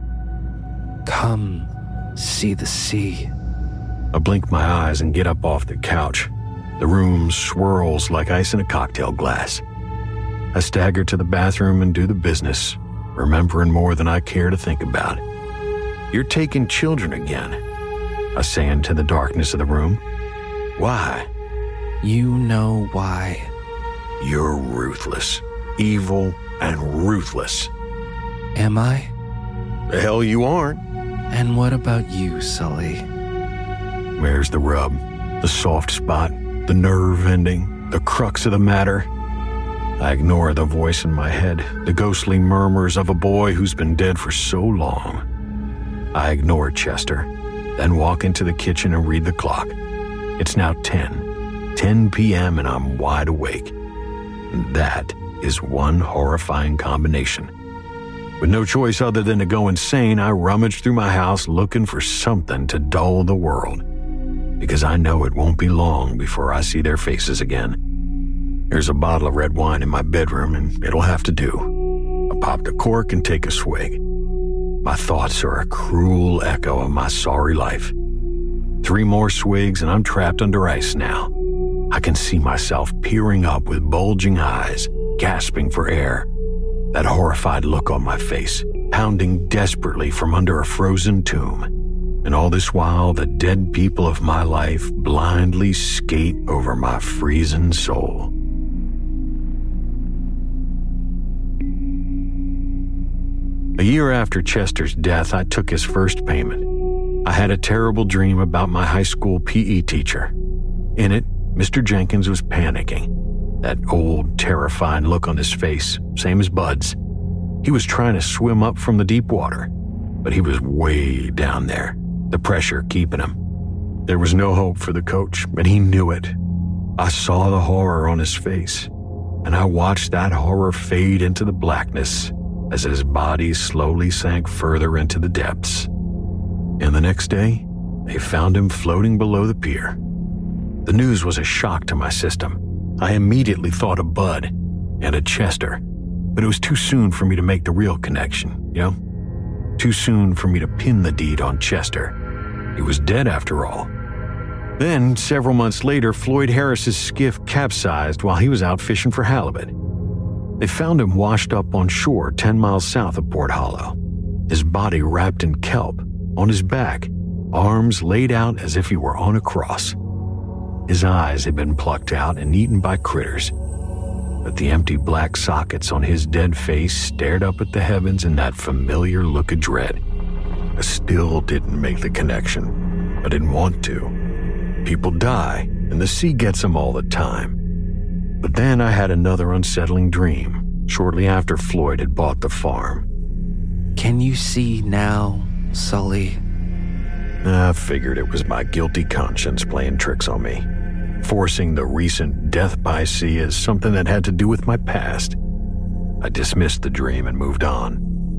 Come, see the sea. I blink my eyes and get up off the couch. The room swirls like ice in a cocktail glass. I stagger to the bathroom and do the business, remembering more than I care to think about. You're taking children again, I say into the darkness of the room. Why? You know why. You're ruthless, evil, and ruthless. Am I? The hell you aren't. And what about you, Sully? There's the rub, the soft spot, the nerve ending, the crux of the matter. I ignore the voice in my head, the ghostly murmurs of a boy who's been dead for so long. I ignore Chester, then walk into the kitchen and read the clock. It's now 10 p.m. and I'm wide awake. That is one horrifying combination. With no choice other than to go insane, I rummage through my house looking for something to dull the world, because I know it won't be long before I see their faces again. There's a bottle of red wine in my bedroom, and it'll have to do. I pop the cork and take a swig. My thoughts are a cruel echo of my sorry life. 3 more swigs and I'm trapped under ice now. I can see myself peering up with bulging eyes, gasping for air. That horrified look on my face, pounding desperately from under a frozen tomb. And all this while, the dead people of my life blindly skate over my freezing soul. A year after Chester's death, I took his first payment. I had a terrible dream about my high school PE teacher. In it, Mr. Jenkins was panicking. That old, terrifying look on his face, same as Bud's. He was trying to swim up from the deep water, but he was way down there, the pressure keeping him. There was no hope for the coach, and he knew it. I saw the horror on his face, and I watched that horror fade into the blackness as his body slowly sank further into the depths. And the next day, they found him floating below the pier. The news was a shock to my system. I immediately thought of Bud and of Chester, but it was too soon for me to make the real connection, you know? Too soon for me to pin the deed on Chester. He was dead after all. Then, several months later, Floyd Harris's skiff capsized while he was out fishing for halibut. They found him washed up on shore 10 miles south of Port Hollow, his body wrapped in kelp, on his back, arms laid out as if he were on a cross. His eyes had been plucked out and eaten by critters, but the empty black sockets on his dead face stared up at the heavens in that familiar look of dread. I still didn't make the connection. I didn't want to. People die, and the sea gets them all the time. But then I had another unsettling dream, shortly after Floyd had bought the farm. Can you see now, Sully? I figured it was my guilty conscience playing tricks on me, forcing the recent death by sea as something that had to do with my past. I dismissed the dream and moved on.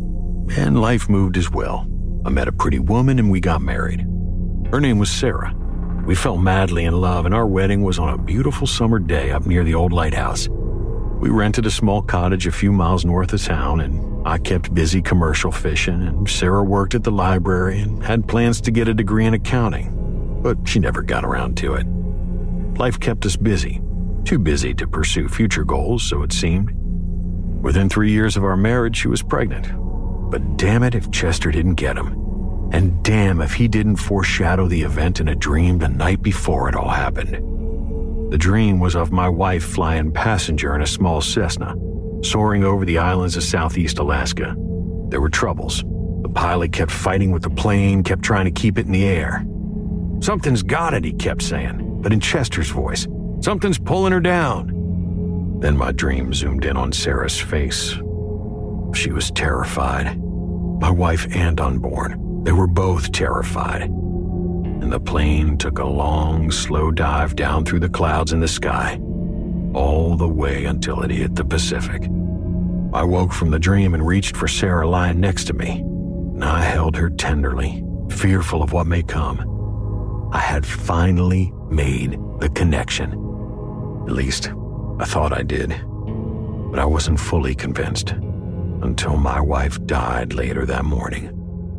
And life moved as well. I met a pretty woman and we got married. Her name was Sarah. We fell madly in love, and our wedding was on a beautiful summer day up near the old lighthouse. We rented a small cottage a few miles north of town, and I kept busy commercial fishing, and Sarah worked at the library and had plans to get a degree in accounting, but she never got around to it. Life kept us busy, too busy to pursue future goals, so it seemed. Within 3 years of our marriage, she was pregnant. But damn it if Chester didn't get him. And damn if he didn't foreshadow the event in a dream the night before it all happened. The dream was of my wife flying passenger in a small Cessna, soaring over the islands of southeast Alaska. There were troubles. The pilot kept fighting with the plane, kept trying to keep it in the air. "Something's got it," he kept saying, but in Chester's voice. "Something's pulling her down." Then my dream zoomed in on Sarah's face. She was terrified. My wife and unborn. They were both terrified. And the plane took a long, slow dive down through the clouds in the sky, all the way until it hit the Pacific. I woke from the dream and reached for Sarah lying next to me, and I held her tenderly, fearful of what may come. I had finally made the connection. At least, I thought I did. But I wasn't fully convinced until my wife died later that morning.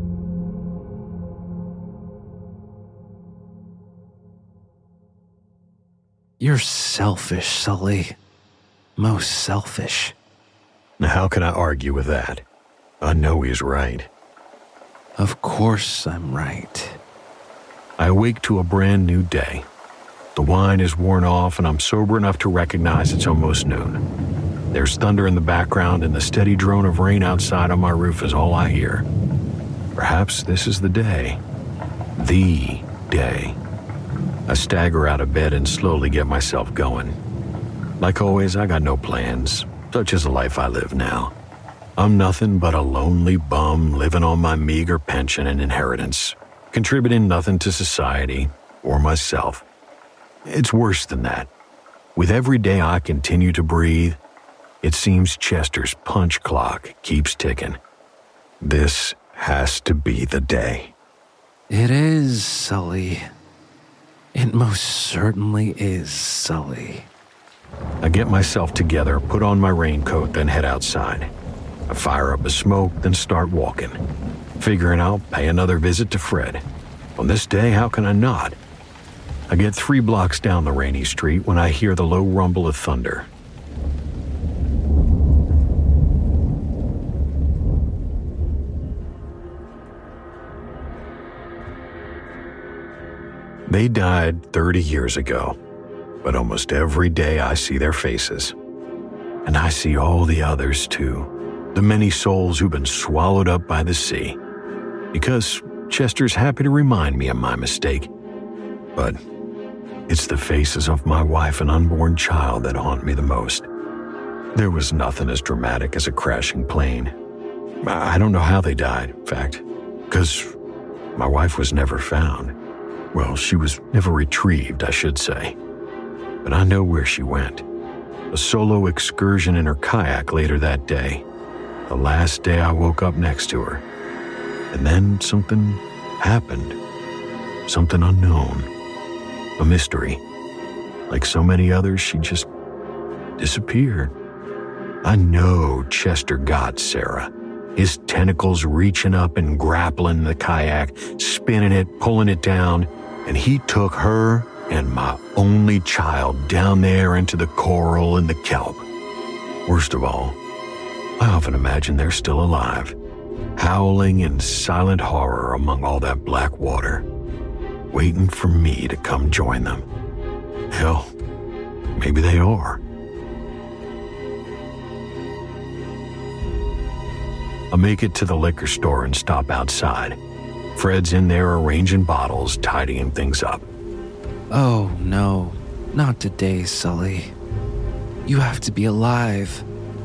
You're selfish, Sully. Most selfish. Now, how can I argue with that? I know he's right. Of course I'm right. I awake to a brand new day. The wine is worn off and I'm sober enough to recognize it's almost noon. There's thunder in the background and the steady drone of rain outside on my roof is all I hear. Perhaps this is the day. The day. I stagger out of bed and slowly get myself going. Like always, I got no plans, such is the life I live now. I'm nothing but a lonely bum living on my meager pension and inheritance, contributing nothing to society or myself. It's worse than that. With every day I continue to breathe, it seems Chester's punch clock keeps ticking. This has to be the day. It is, Sully. It most certainly is, Sully. I get myself together, put on my raincoat, then head outside. I fire up a smoke, then start walking, figuring I'll pay another visit to Fred. On this day, how can I not? I get 3 blocks down the rainy street when I hear the low rumble of thunder. They died 30 years ago, but almost every day I see their faces. And I see all the others too, the many souls who've been swallowed up by the sea. Because Chester's happy to remind me of my mistake. But it's the faces of my wife and unborn child that haunt me the most. There was nothing as dramatic as a crashing plane. I don't know how they died, in fact, because my wife was never found. Well, she was never retrieved, I should say. But I know where she went. A solo excursion in her kayak later that day. The last day I woke up next to her. And then something happened. Something unknown. A mystery. Like so many others, she just disappeared. I know Chester got Sarah. his tentacles reaching up and grappling the kayak, spinning it, pulling it down, and he took her and my only child down there into the coral and the kelp. Worst of all, I often imagine they're still alive, howling in silent horror among all that black water, waiting for me to come join them. Hell, maybe they are. I make it to the liquor store and stop outside. Fred's in there arranging bottles, tidying things up. Oh no, not today, Sully. You have to be alive.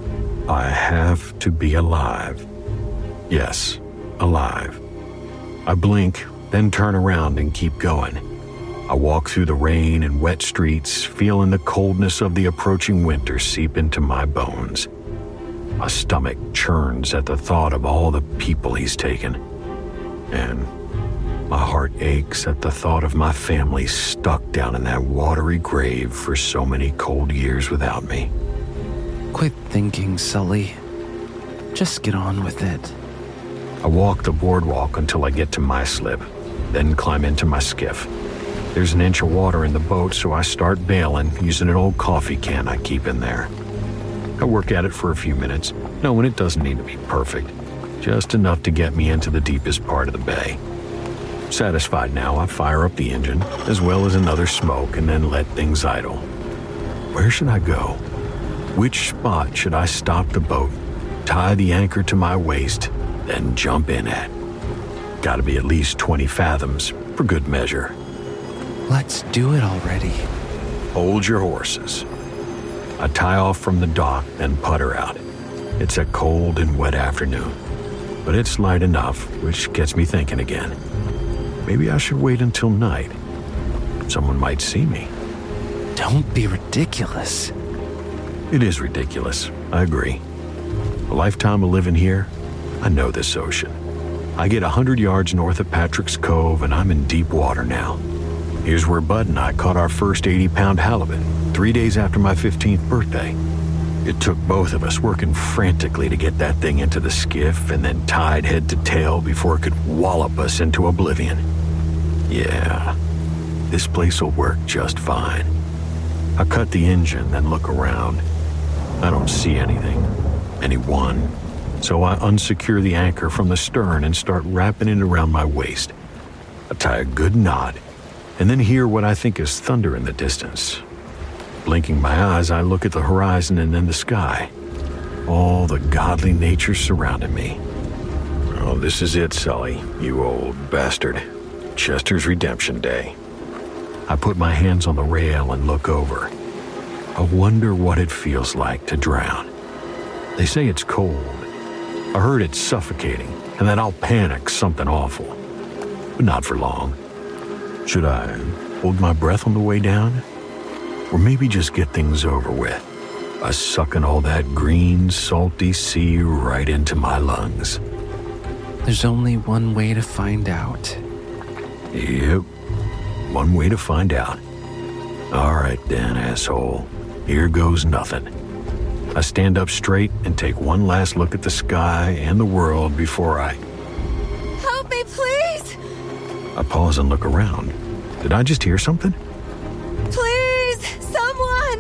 I have to be alive. Yes, alive. I blink, then turn around and keep going. I walk through the rain and wet streets, feeling the coldness of the approaching winter seep into my bones. My stomach churns at the thought of all the people he's taken. And my heart aches at the thought of my family stuck down in that watery grave for so many cold years without me. Quit thinking, Sully. Just get on with it. I walk the boardwalk until I get to my slip, then climb into my skiff. There's an inch of water in the boat, so I start bailing using an old coffee can I keep in there. I work at it for a few minutes, knowing it doesn't need to be perfect, just enough to get me into the deepest part of the bay. Satisfied now, I fire up the engine, as well as another smoke, and then let things idle. Where should I go? Which spot should I stop the boat, tie the anchor to my waist, then jump in at? Gotta be at least 20 fathoms, for good measure. Let's do it already. Hold your horses. I tie off from the dock, then putter out. It's a cold and wet afternoon, but it's light enough, which gets me thinking again. Maybe I should wait until night. Someone might see me. Don't be ridiculous. It is ridiculous, I agree. A lifetime of living here, I know this ocean. I get 100 yards north of Patrick's Cove and I'm in deep water now. Here's where Bud and I caught our first 80-pound halibut 3 days after my 15th birthday. It took both of us working frantically to get that thing into the skiff and then tied head to tail before it could wallop us into oblivion. Yeah, this place will work just fine. I cut the engine, then look around. I don't see anyone, so I unsecure the anchor from the stern and start wrapping it around my waist. I tie a good knot, and then hear what I think is thunder in the distance. Blinking my eyes, I look at the horizon and then the sky. All the godly nature surrounding me. Oh, this is it, Sully, you old bastard. Chester's Redemption Day. I put my hands on the rail and look over. I wonder what it feels like to drown. They say it's cold. I heard it's suffocating and that I'll panic something awful. But not for long. Should I hold my breath on the way down? Or maybe just get things over with by sucking all that green, salty sea right into my lungs? There's only one way to find out. Yep, one way to find out. All right then, asshole. Here goes nothing. I stand up straight and take one last look at the sky and the world before I... Help me, please! I pause and look around. Did I just hear something? Please, someone!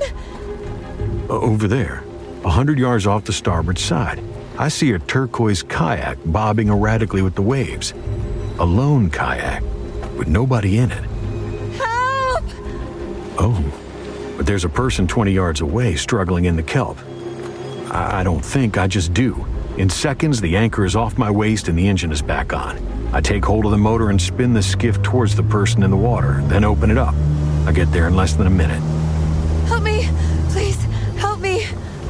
Over there, 100 yards off the starboard side, I see a turquoise kayak bobbing erratically with the waves. A lone kayak, with nobody in it. Help! Oh, but there's a person 20 yards away struggling in the kelp. I don't think, I just do. In seconds, the anchor is off my waist and the engine is back on. I take hold of the motor and spin the skiff towards the person in the water, then open it up. I get there in less than a minute. Help me! Please, help me!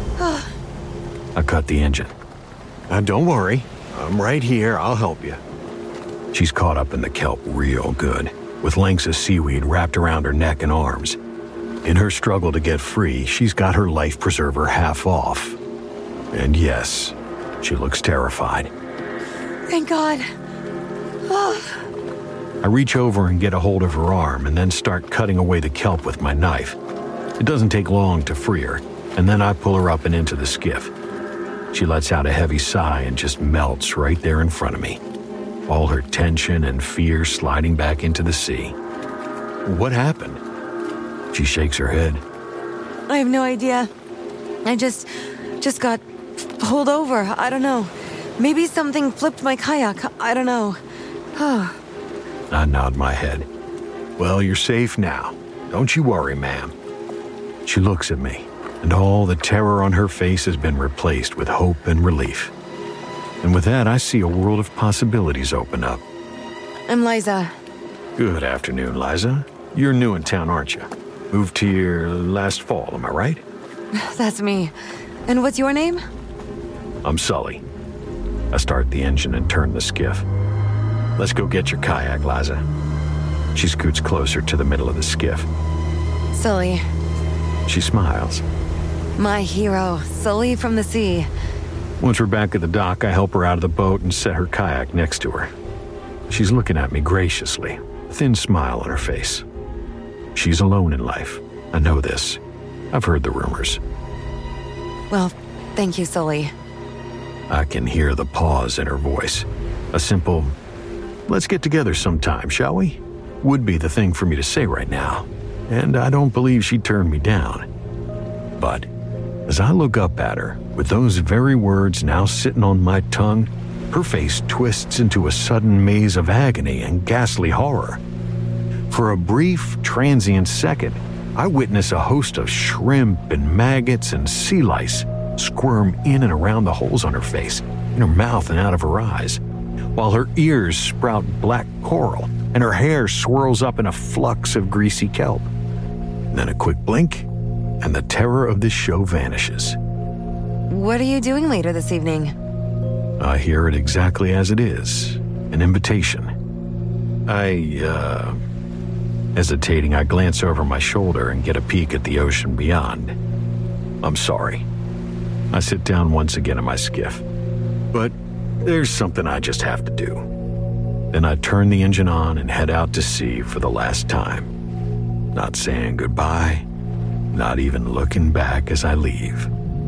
I cut the engine. Don't worry. I'm right here. I'll help you. She's caught up in the kelp real good, with lengths of seaweed wrapped around her neck and arms. In her struggle to get free, she's got her life preserver half off. And yes, she looks terrified. Thank God. I reach over and get a hold of her arm and then start cutting away the kelp with my knife. It doesn't take long to free her, and then I pull her up and into the skiff. She lets out a heavy sigh and just melts right there in front of me. All her tension and fear sliding back into the sea. What happened? She shakes her head. I have no idea. I just got pulled over. I don't know. Maybe something flipped my kayak. I don't know. I nod my head. Well, you're safe now. Don't you worry, ma'am. She looks at me, and all the terror on her face has been replaced with hope and relief. And with that, I see a world of possibilities open up. I'm Liza. Good afternoon, Liza. You're new in town, aren't you? Moved here last fall, am I right? That's me. And what's your name? I'm Sully. I start the engine and turn the skiff. Let's go get your kayak, Liza. She scoots closer to the middle of the skiff. Sully. She smiles. My hero, Sully from the sea. Once we're back at the dock, I help her out of the boat and set her kayak next to her. She's looking at me graciously, a thin smile on her face. She's alone in life. I know this. I've heard the rumors. Well, thank you, Sully. I can hear the pause in her voice. A simple, let's get together sometime, shall we? Would be the thing for me to say right now. And I don't believe she'd turn me down. But as I look up at her, with those very words now sitting on my tongue, her face twists into a sudden maze of agony and ghastly horror. For a brief, transient second, I witness a host of shrimp and maggots and sea lice squirm in and around the holes on her face, in her mouth and out of her eyes, while her ears sprout black coral and her hair swirls up in a flux of greasy kelp. Then a quick blink, and the terror of this show vanishes. What are you doing later this evening? I hear it exactly as it is, an invitation. Hesitating, I glance over my shoulder and get a peek at the ocean beyond. I'm sorry. I sit down once again in my skiff. But there's something I just have to do. Then I turn the engine on and head out to sea for the last time. Not saying goodbye, not even looking back as I leave.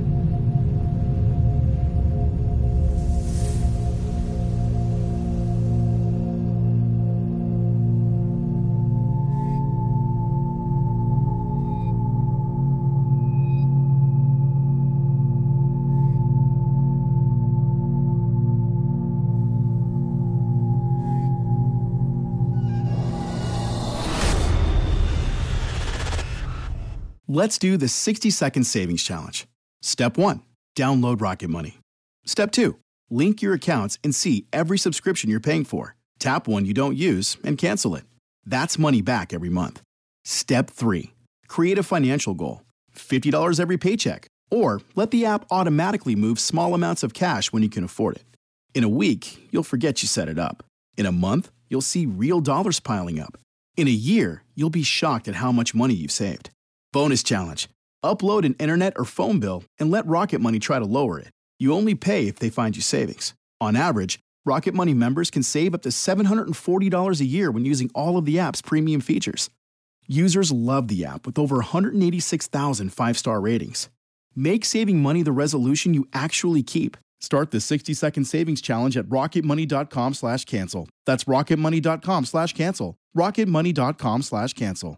Let's do the 60-second savings challenge. Step 1, download Rocket Money. Step 2, link your accounts and see every subscription you're paying for. Tap one you don't use and cancel it. That's money back every month. Step 3, create a financial goal. $50 every paycheck. Or let the app automatically move small amounts of cash when you can afford it. In a week, you'll forget you set it up. In a month, you'll see real dollars piling up. In a year, you'll be shocked at how much money you've saved. Bonus challenge. Upload an internet or phone bill and let Rocket Money try to lower it. You only pay if they find you savings. On average, Rocket Money members can save up to $740 a year when using all of the app's premium features. Users love the app with over 186,000 five-star ratings. Make saving money the resolution you actually keep. Start the 60-second savings challenge at rocketmoney.com/cancel. That's rocketmoney.com/cancel. rocketmoney.com/cancel.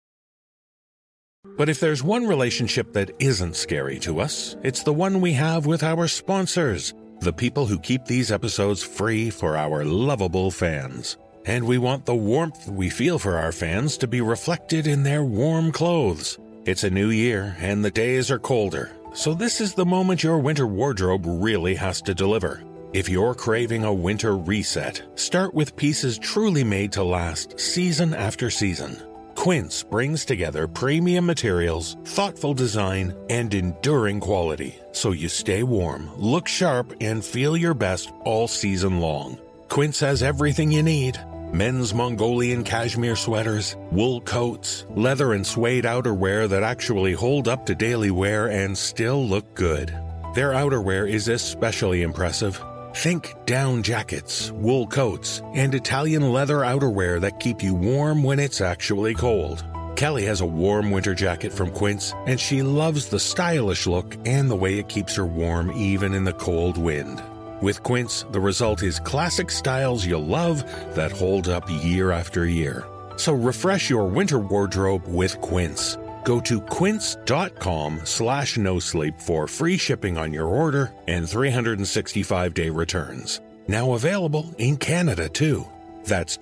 But if there's one relationship that isn't scary to us, it's the one we have with our sponsors, the people who keep these episodes free for our lovable fans. And we want the warmth we feel for our fans to be reflected in their warm clothes. It's a new year, and the days are colder, so this is the moment your winter wardrobe really has to deliver. If you're craving a winter reset, start with pieces truly made to last season after season. Quince brings together premium materials, thoughtful design, and enduring quality, so you stay warm, look sharp, and feel your best all season long. Quince has everything you need. Men's Mongolian cashmere sweaters, wool coats, leather and suede outerwear that actually hold up to daily wear and still look good. Their outerwear is especially impressive. Think down jackets, wool coats, and Italian leather outerwear that keep you warm when it's actually cold. Kelly has a warm winter jacket from Quince, and she loves the stylish look and the way it keeps her warm even in the cold wind. With Quince, the result is classic styles you'll love that hold up year after year. So refresh your winter wardrobe with Quince. Go to quince.com/nosleep for free shipping on your order and 365-day returns. Now available in Canada too. That's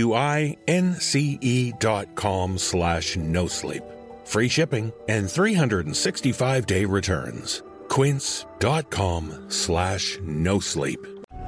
QUINCE.com/nosleep. Free shipping and 365-day returns. Quince.com/nosleep.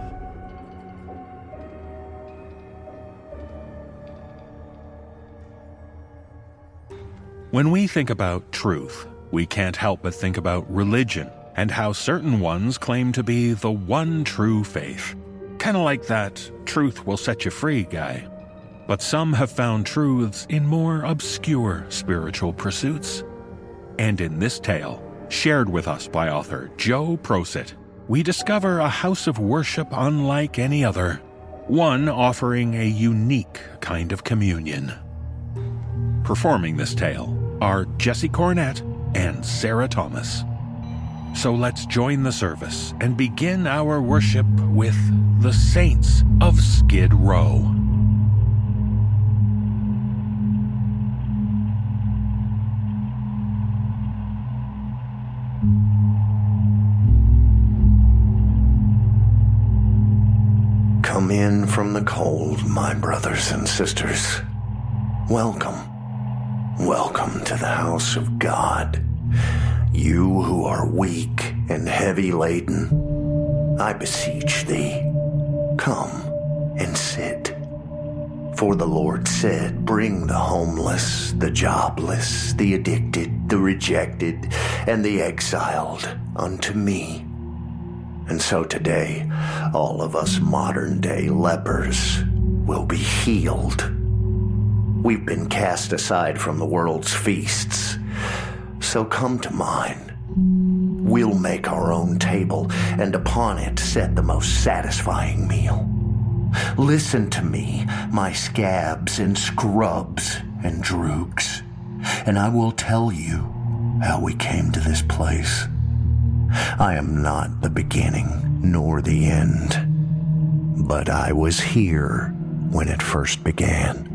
When we think about truth, we can't help but think about religion and how certain ones claim to be the one true faith. Kind of like that truth will set you free guy. But some have found truths in more obscure spiritual pursuits. And in this tale, shared with us by author Joe Prosett, we discover a house of worship unlike any other, one offering a unique kind of communion. Performing this tale are Jesse Cornett and Sarah Thomas. So let's join the service and begin our worship with the Saints of Skid Row. Come in from the cold, my brothers and sisters. Welcome. Welcome to the house of God. You who are weak and heavy laden, I beseech thee, come and sit. For the Lord said, bring the homeless, the jobless, the addicted, the rejected, and the exiled unto me. And so today, all of us modern-day lepers will be healed. We've been cast aside from the world's feasts. So come to mine. We'll make our own table, and upon it set the most satisfying meal. Listen to me, my scabs and scrubs and droogs, and I will tell you how we came to this place. I am not the beginning nor the end, but I was here when it first began.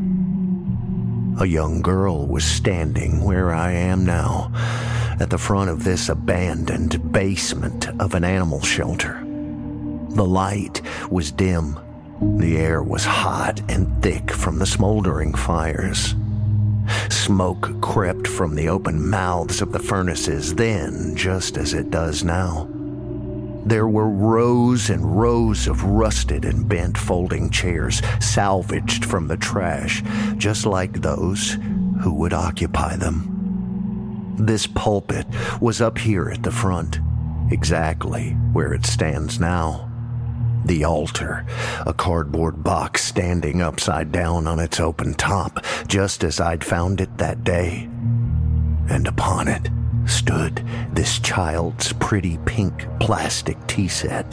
A young girl was standing where I am now, at the front of this abandoned basement of an animal shelter. The light was dim. The air was hot and thick from the smoldering fires. Smoke crept from the open mouths of the furnaces then, just as it does now. There were rows and rows of rusted and bent folding chairs salvaged from the trash, just like those who would occupy them. This pulpit was up here at the front, exactly where it stands now. The altar, a cardboard box standing upside down on its open top, just as I'd found it that day. And upon it stood this child's pretty pink plastic tea set.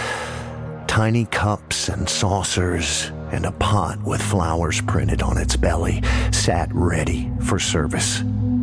Tiny cups and saucers and a pot with flowers printed on its belly sat ready for service.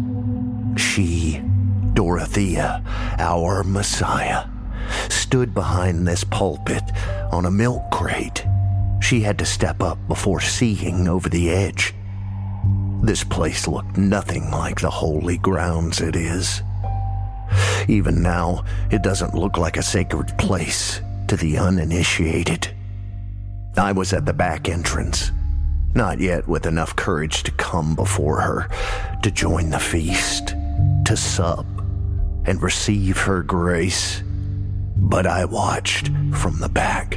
She, Dorothea, our Messiah, stood behind this pulpit on a milk crate. She had to step up before seeing over the edge. This place looked nothing like the holy grounds it is. Even now, it doesn't look like a sacred place to the uninitiated. I was at the back entrance, not yet with enough courage to come before her, to join the feast, to sup, and receive her grace. But I watched from the back.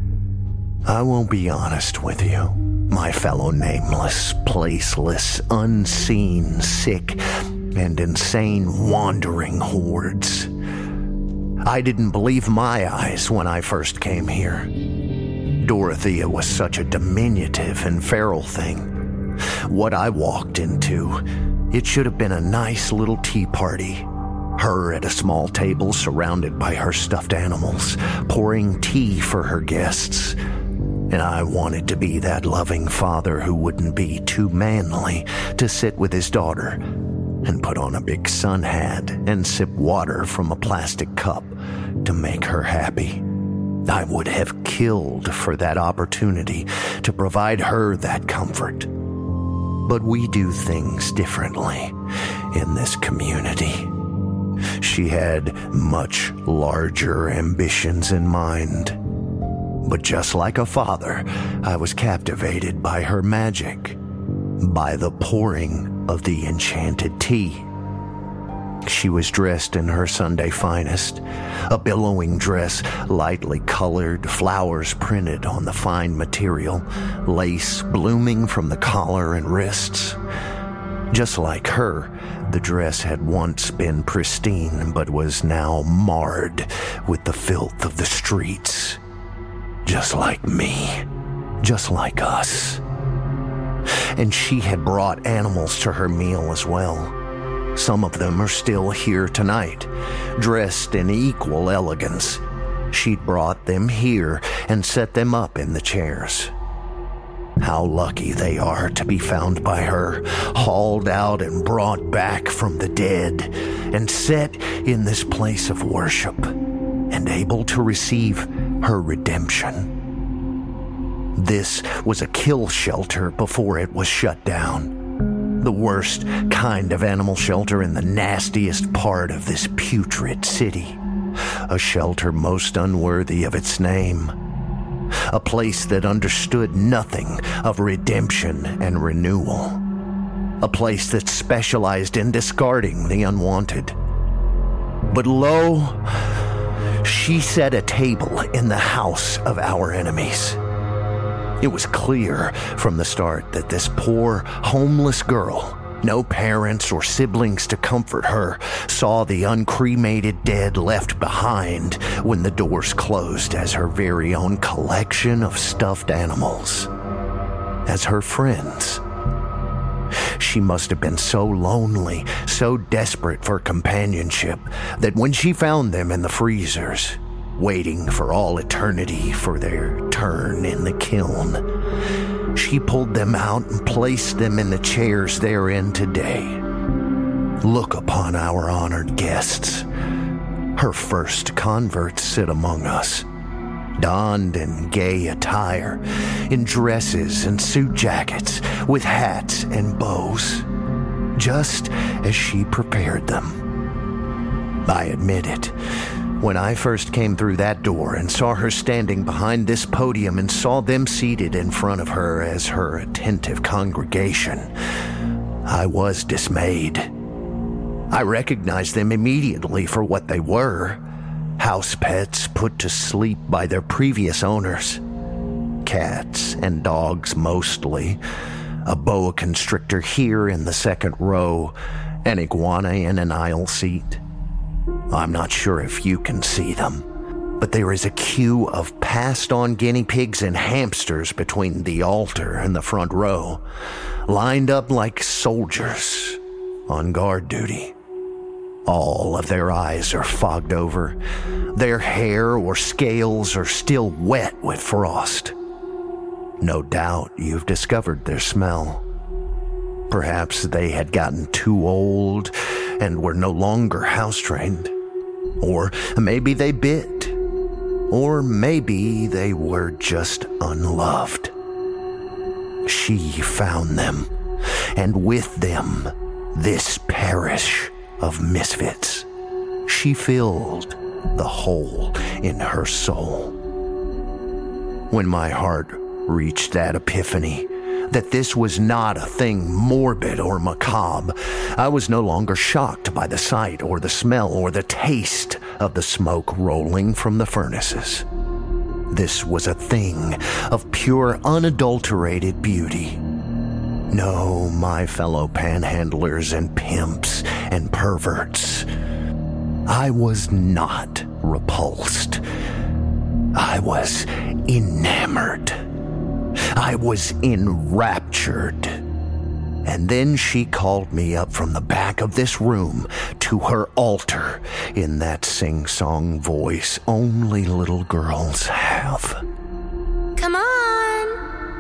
I will be honest with you, my fellow nameless, placeless, unseen, sick, and insane wandering hordes. I didn't believe my eyes when I first came here. Dorothea was such a diminutive and feral thing. What I walked into, it should have been a nice little tea party. Her at a small table surrounded by her stuffed animals, pouring tea for her guests. And I wanted to be that loving father who wouldn't be too manly to sit with his daughter and put on a big sun hat and sip water from a plastic cup to make her happy. I would have killed for that opportunity to provide her that comfort. But we do things differently in this community. She had much larger ambitions in mind. But just like a father, I was captivated by her magic, by the pouring of the enchanted tea. She was dressed in her Sunday finest, a billowing dress lightly colored, flowers printed on the fine material, lace blooming from the collar and wrists. Just like her, the dress had once been pristine, but was now marred with the filth of the streets. Just like me, just like us. And she had brought animals to her meal as well. Some of them are still here tonight, dressed in equal elegance. She'd brought them here and set them up in the chairs. How lucky they are to be found by her, hauled out and brought back from the dead, and set in this place of worship, and able to receive her redemption. This was a kill shelter before it was shut down. The worst kind of animal shelter in the nastiest part of this putrid city. A shelter most unworthy of its name. A place that understood nothing of redemption and renewal. A place that specialized in discarding the unwanted. But lo, she set a table in the house of our enemies. It was clear from the start that this poor, homeless girl, no parents or siblings to comfort her, saw the uncremated dead left behind when the doors closed as her very own collection of stuffed animals. As her friends. She must have been so lonely, so desperate for companionship, that when she found them in the freezers, waiting for all eternity for their turn in the kiln, she pulled them out and placed them in the chairs they're in today. Look upon our honored guests. Her first converts sit among us, donned in gay attire, in dresses and suit jackets, with hats and bows, just as she prepared them. I admit it. When I first came through that door and saw her standing behind this podium and saw them seated in front of her as her attentive congregation, I was dismayed. I recognized them immediately for what they were. House pets put to sleep by their previous owners. Cats and dogs mostly. A boa constrictor here in the second row. An iguana in an aisle seat. I'm not sure if you can see them, but there is a queue of passed-on guinea pigs and hamsters between the altar and the front row, lined up like soldiers on guard duty. All of their eyes are fogged over. Their hair or scales are still wet with frost. No doubt you've discovered their smell. Perhaps they had gotten too old and were no longer house-trained. Or maybe they bit. Or maybe they were just unloved. She found them, and with them, this parish of misfits. She filled the hole in her soul. When my heart reached that epiphany, that this was not a thing morbid or macabre, I was no longer shocked by the sight or the smell or the taste of the smoke rolling from the furnaces. This was a thing of pure, unadulterated beauty. No, my fellow panhandlers and pimps and perverts, I was not repulsed. I was enamored. I was enraptured. And then she called me up from the back of this room to her altar in that sing-song voice only little girls have. Come on!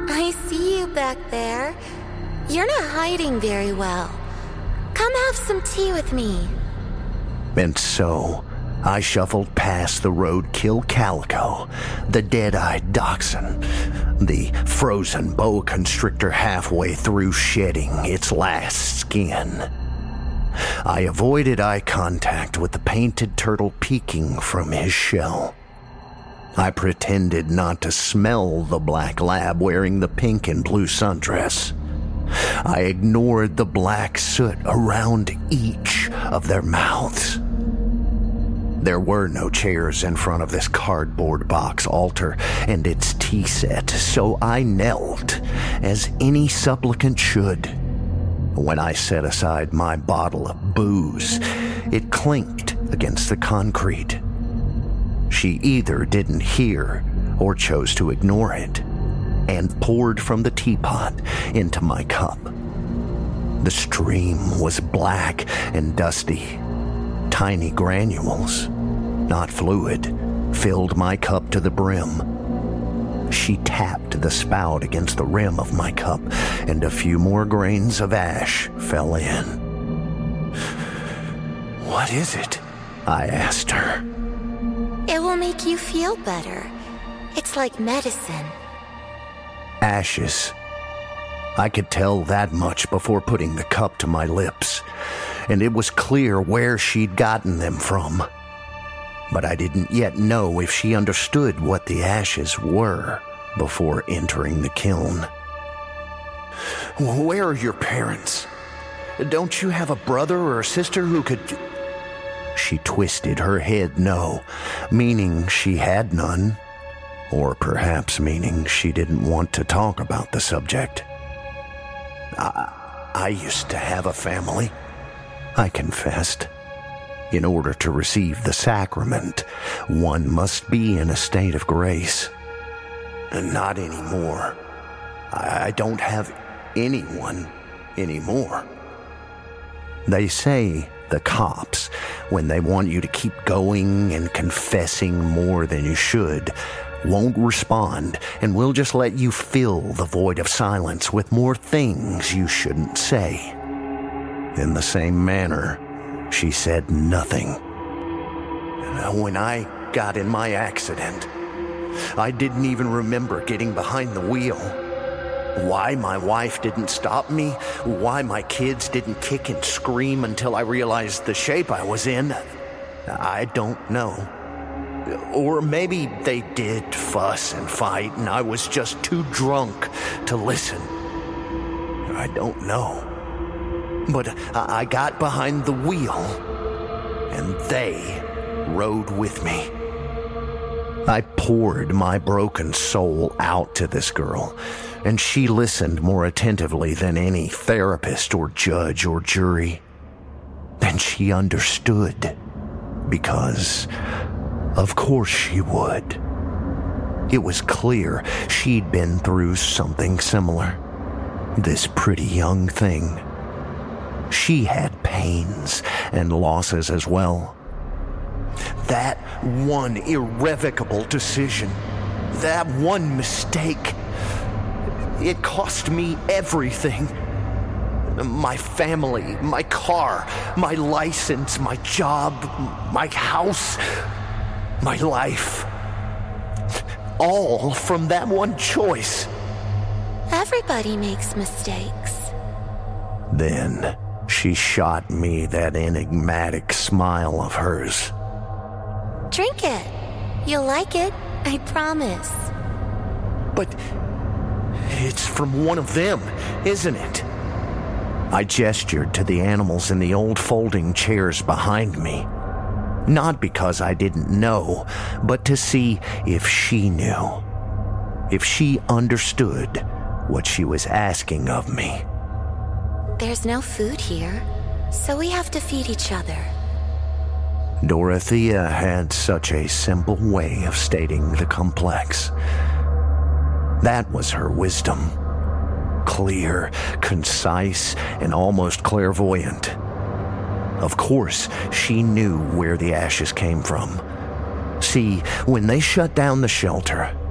I see you back there. You're not hiding very well. Come have some tea with me. And so, I shuffled past the roadkill calico, the dead-eyed dachshund, the frozen boa constrictor halfway through shedding its last skin. I avoided eye contact with the painted turtle peeking from his shell. I pretended not to smell the black lab wearing the pink and blue sundress. I ignored the black soot around each of their mouths. There were no chairs in front of this cardboard box altar and its tea set, so I knelt, as any supplicant should. When I set aside my bottle of booze, it clinked against the concrete. She either didn't hear or chose to ignore it, and poured from the teapot into my cup. The stream was black and dusty. Tiny granules, not fluid, filled my cup to the brim. She tapped the spout against the rim of my cup, and a few more grains of ash fell in. "What is it?" I asked her. It will make you feel better. It's like medicine. Ashes. I could tell that much before putting the cup to my lips, and it was clear where she'd gotten them from. But I didn't yet know if she understood what the ashes were before entering the kiln. "Where are your parents? Don't you have a brother or a sister who could..." She twisted her head no, meaning she had none, or perhaps meaning she didn't want to talk about the subject. I used to have a family," I confessed. "In order to receive the sacrament, one must be in a state of grace. Not anymore. I don't have anyone anymore. They say the cops, when they want you to keep going and confessing more than you should, won't respond and will just let you fill the void of silence with more things you shouldn't say." In the same manner, she said nothing. "When I got in my accident, I didn't even remember getting behind the wheel. Why my wife didn't stop me, why my kids didn't kick and scream until I realized the shape I was in, I don't know. Or maybe they did fuss and fight and I was just too drunk to listen. I don't know. But I got behind the wheel, and they rode with me." I poured my broken soul out to this girl, and she listened more attentively than any therapist or judge or jury. And she understood, because of course she would. It was clear she'd been through something similar. This pretty young thing. She had pains and losses as well. That one irrevocable decision, that one mistake, it cost me everything. My family, my car, my license, my job, my house, my life. All from that one choice. Everybody makes mistakes. Then she shot me that enigmatic smile of hers. Drink it. You'll like it, I promise. But it's from one of them, isn't it? I gestured to the animals in the old folding chairs behind me. Not because I didn't know, but to see if she knew. If she understood what she was asking of me. There's no food here, so we have to feed each other. Dorothea had such a simple way of stating the complex. That was her wisdom. Clear, concise, and almost clairvoyant. Of course, she knew where the ashes came from. See, when they shut down the shelter,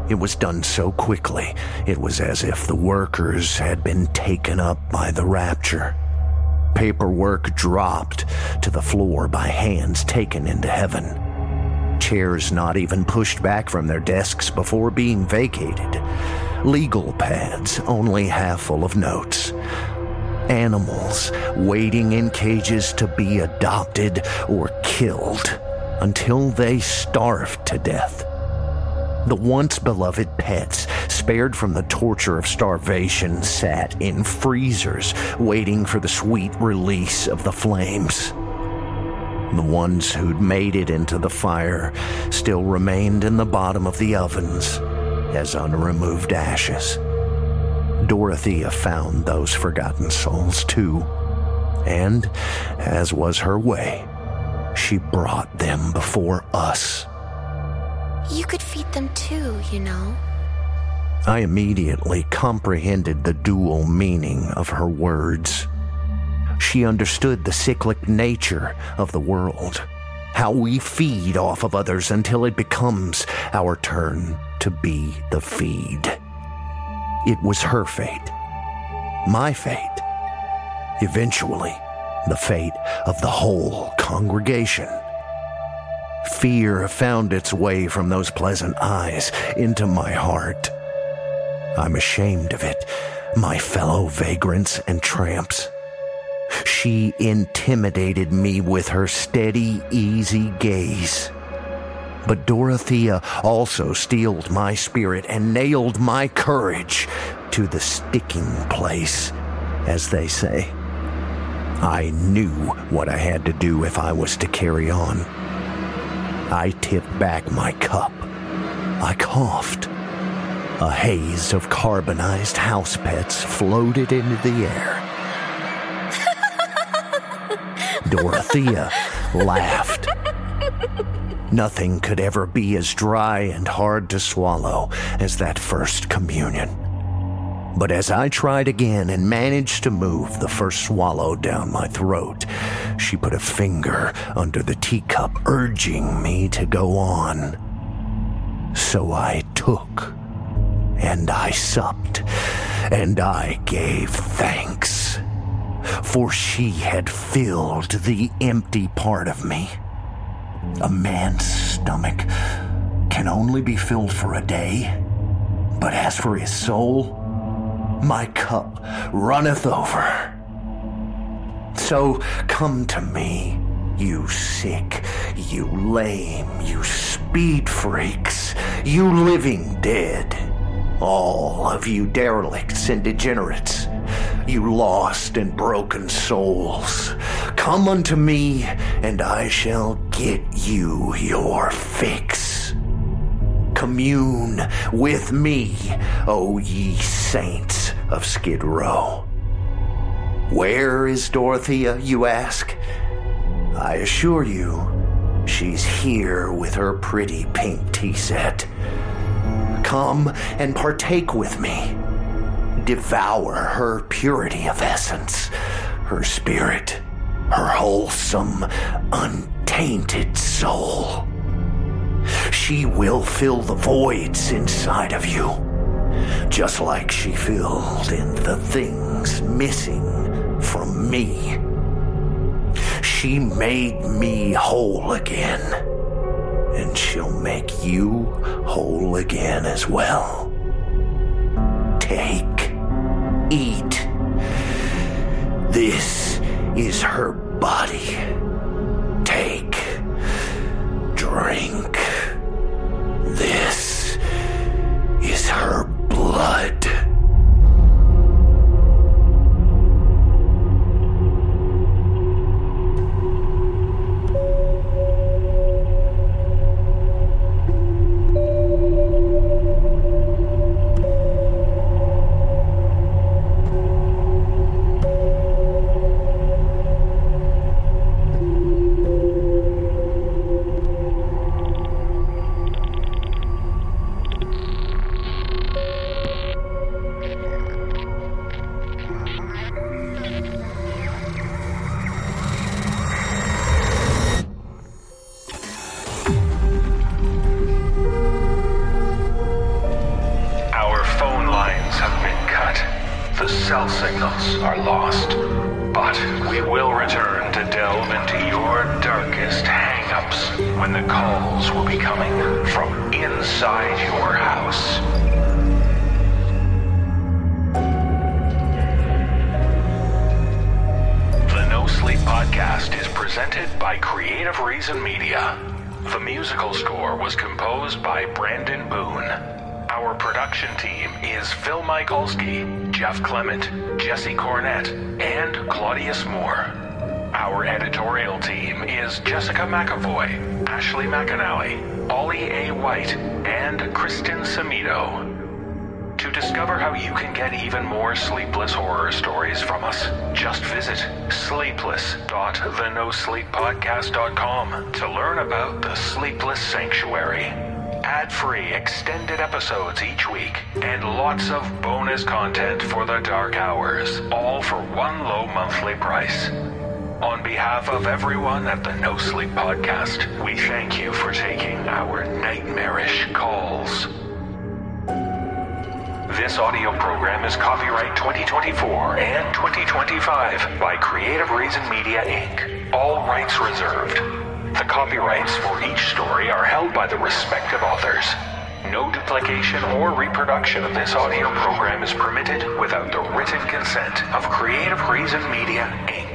It was done so quickly, it was as if the workers had been taken up by the rapture. Paperwork dropped to the floor by hands taken into heaven. Chairs not even pushed back from their desks before being vacated. Legal pads only half full of notes. Animals waiting in cages to be adopted or killed until they starved to death. The once beloved pets, spared from the torture of starvation, sat in freezers waiting for the sweet release of the flames. The ones who'd made it into the fire still remained in the bottom of the ovens as unremoved ashes. Dorothea found those forgotten souls too, and, as was her way, she brought them before us. You could feed them too, you know. I immediately comprehended the dual meaning of her words. She understood the cyclic nature of the world, how we feed off of others until it becomes our turn to be the feed. It was her fate, my fate, eventually the fate of the whole congregation. Fear found its way from those pleasant eyes into my heart. I'm ashamed of it, my fellow vagrants and tramps. She intimidated me with her steady, easy gaze. But Dorothea also steeled my spirit and nailed my courage to the sticking place, as they say. I knew what I had to do if I was to carry on. I tipped back my cup. I coughed. A haze of carbonized house pets floated into the air. Dorothea laughed. Nothing could ever be as dry and hard to swallow as that first communion. But as I tried again and managed to move the first swallow down my throat, she put a finger under the teacup, urging me to go on. So I took, and I supped, and I gave thanks. For she had filled the empty part of me. A man's stomach can only be filled for a day, but as for his soul, my cup runneth over. So come to me, you sick, you lame, you speed freaks, you living dead, all of you derelicts and degenerates, you lost and broken souls. Come unto me, and I shall get you your fix. Commune with me, O ye saints of Skid Row. Where is Dorothea, you ask? I assure you, she's here with her pretty pink tea set. Come and partake with me. Devour her purity of essence, her spirit, her wholesome, untainted soul. She will fill the voids inside of you, just like she filled in the things missing from me. She made me whole again, and she'll make you whole again as well. Take, eat. This is her body. Take, drink. This is her blood. but we will return to delve into your darkest hang-ups when the calls will be coming from inside your house. The No Sleep Podcast is presented by Creative Reason Media. The musical score was composed by Brandon Boone. Our production team is Phil Michalski, Jeff Clement, Jesse Cornett, and Claudius Moore. Our editorial team is Jessica McAvoy, Ashley McAnally, Ollie A. White, and Kristen Samito. To discover how you can get even more sleepless horror stories from us, just visit sleepless.thenosleeppodcast.com to learn about the Sleepless Sanctuary. Ad-free extended episodes each week, and lots of bonus content for the dark hours, all for one low monthly price. On behalf of everyone at the No Sleep Podcast, we thank you for taking our nightmarish calls. This audio program is copyright 2024 and 2025 by Creative Reason Media, Inc. All rights reserved. The copyrights for each story are held by the respective authors. No duplication or reproduction of this audio program is permitted without the written consent of Creative Reason Media, Inc.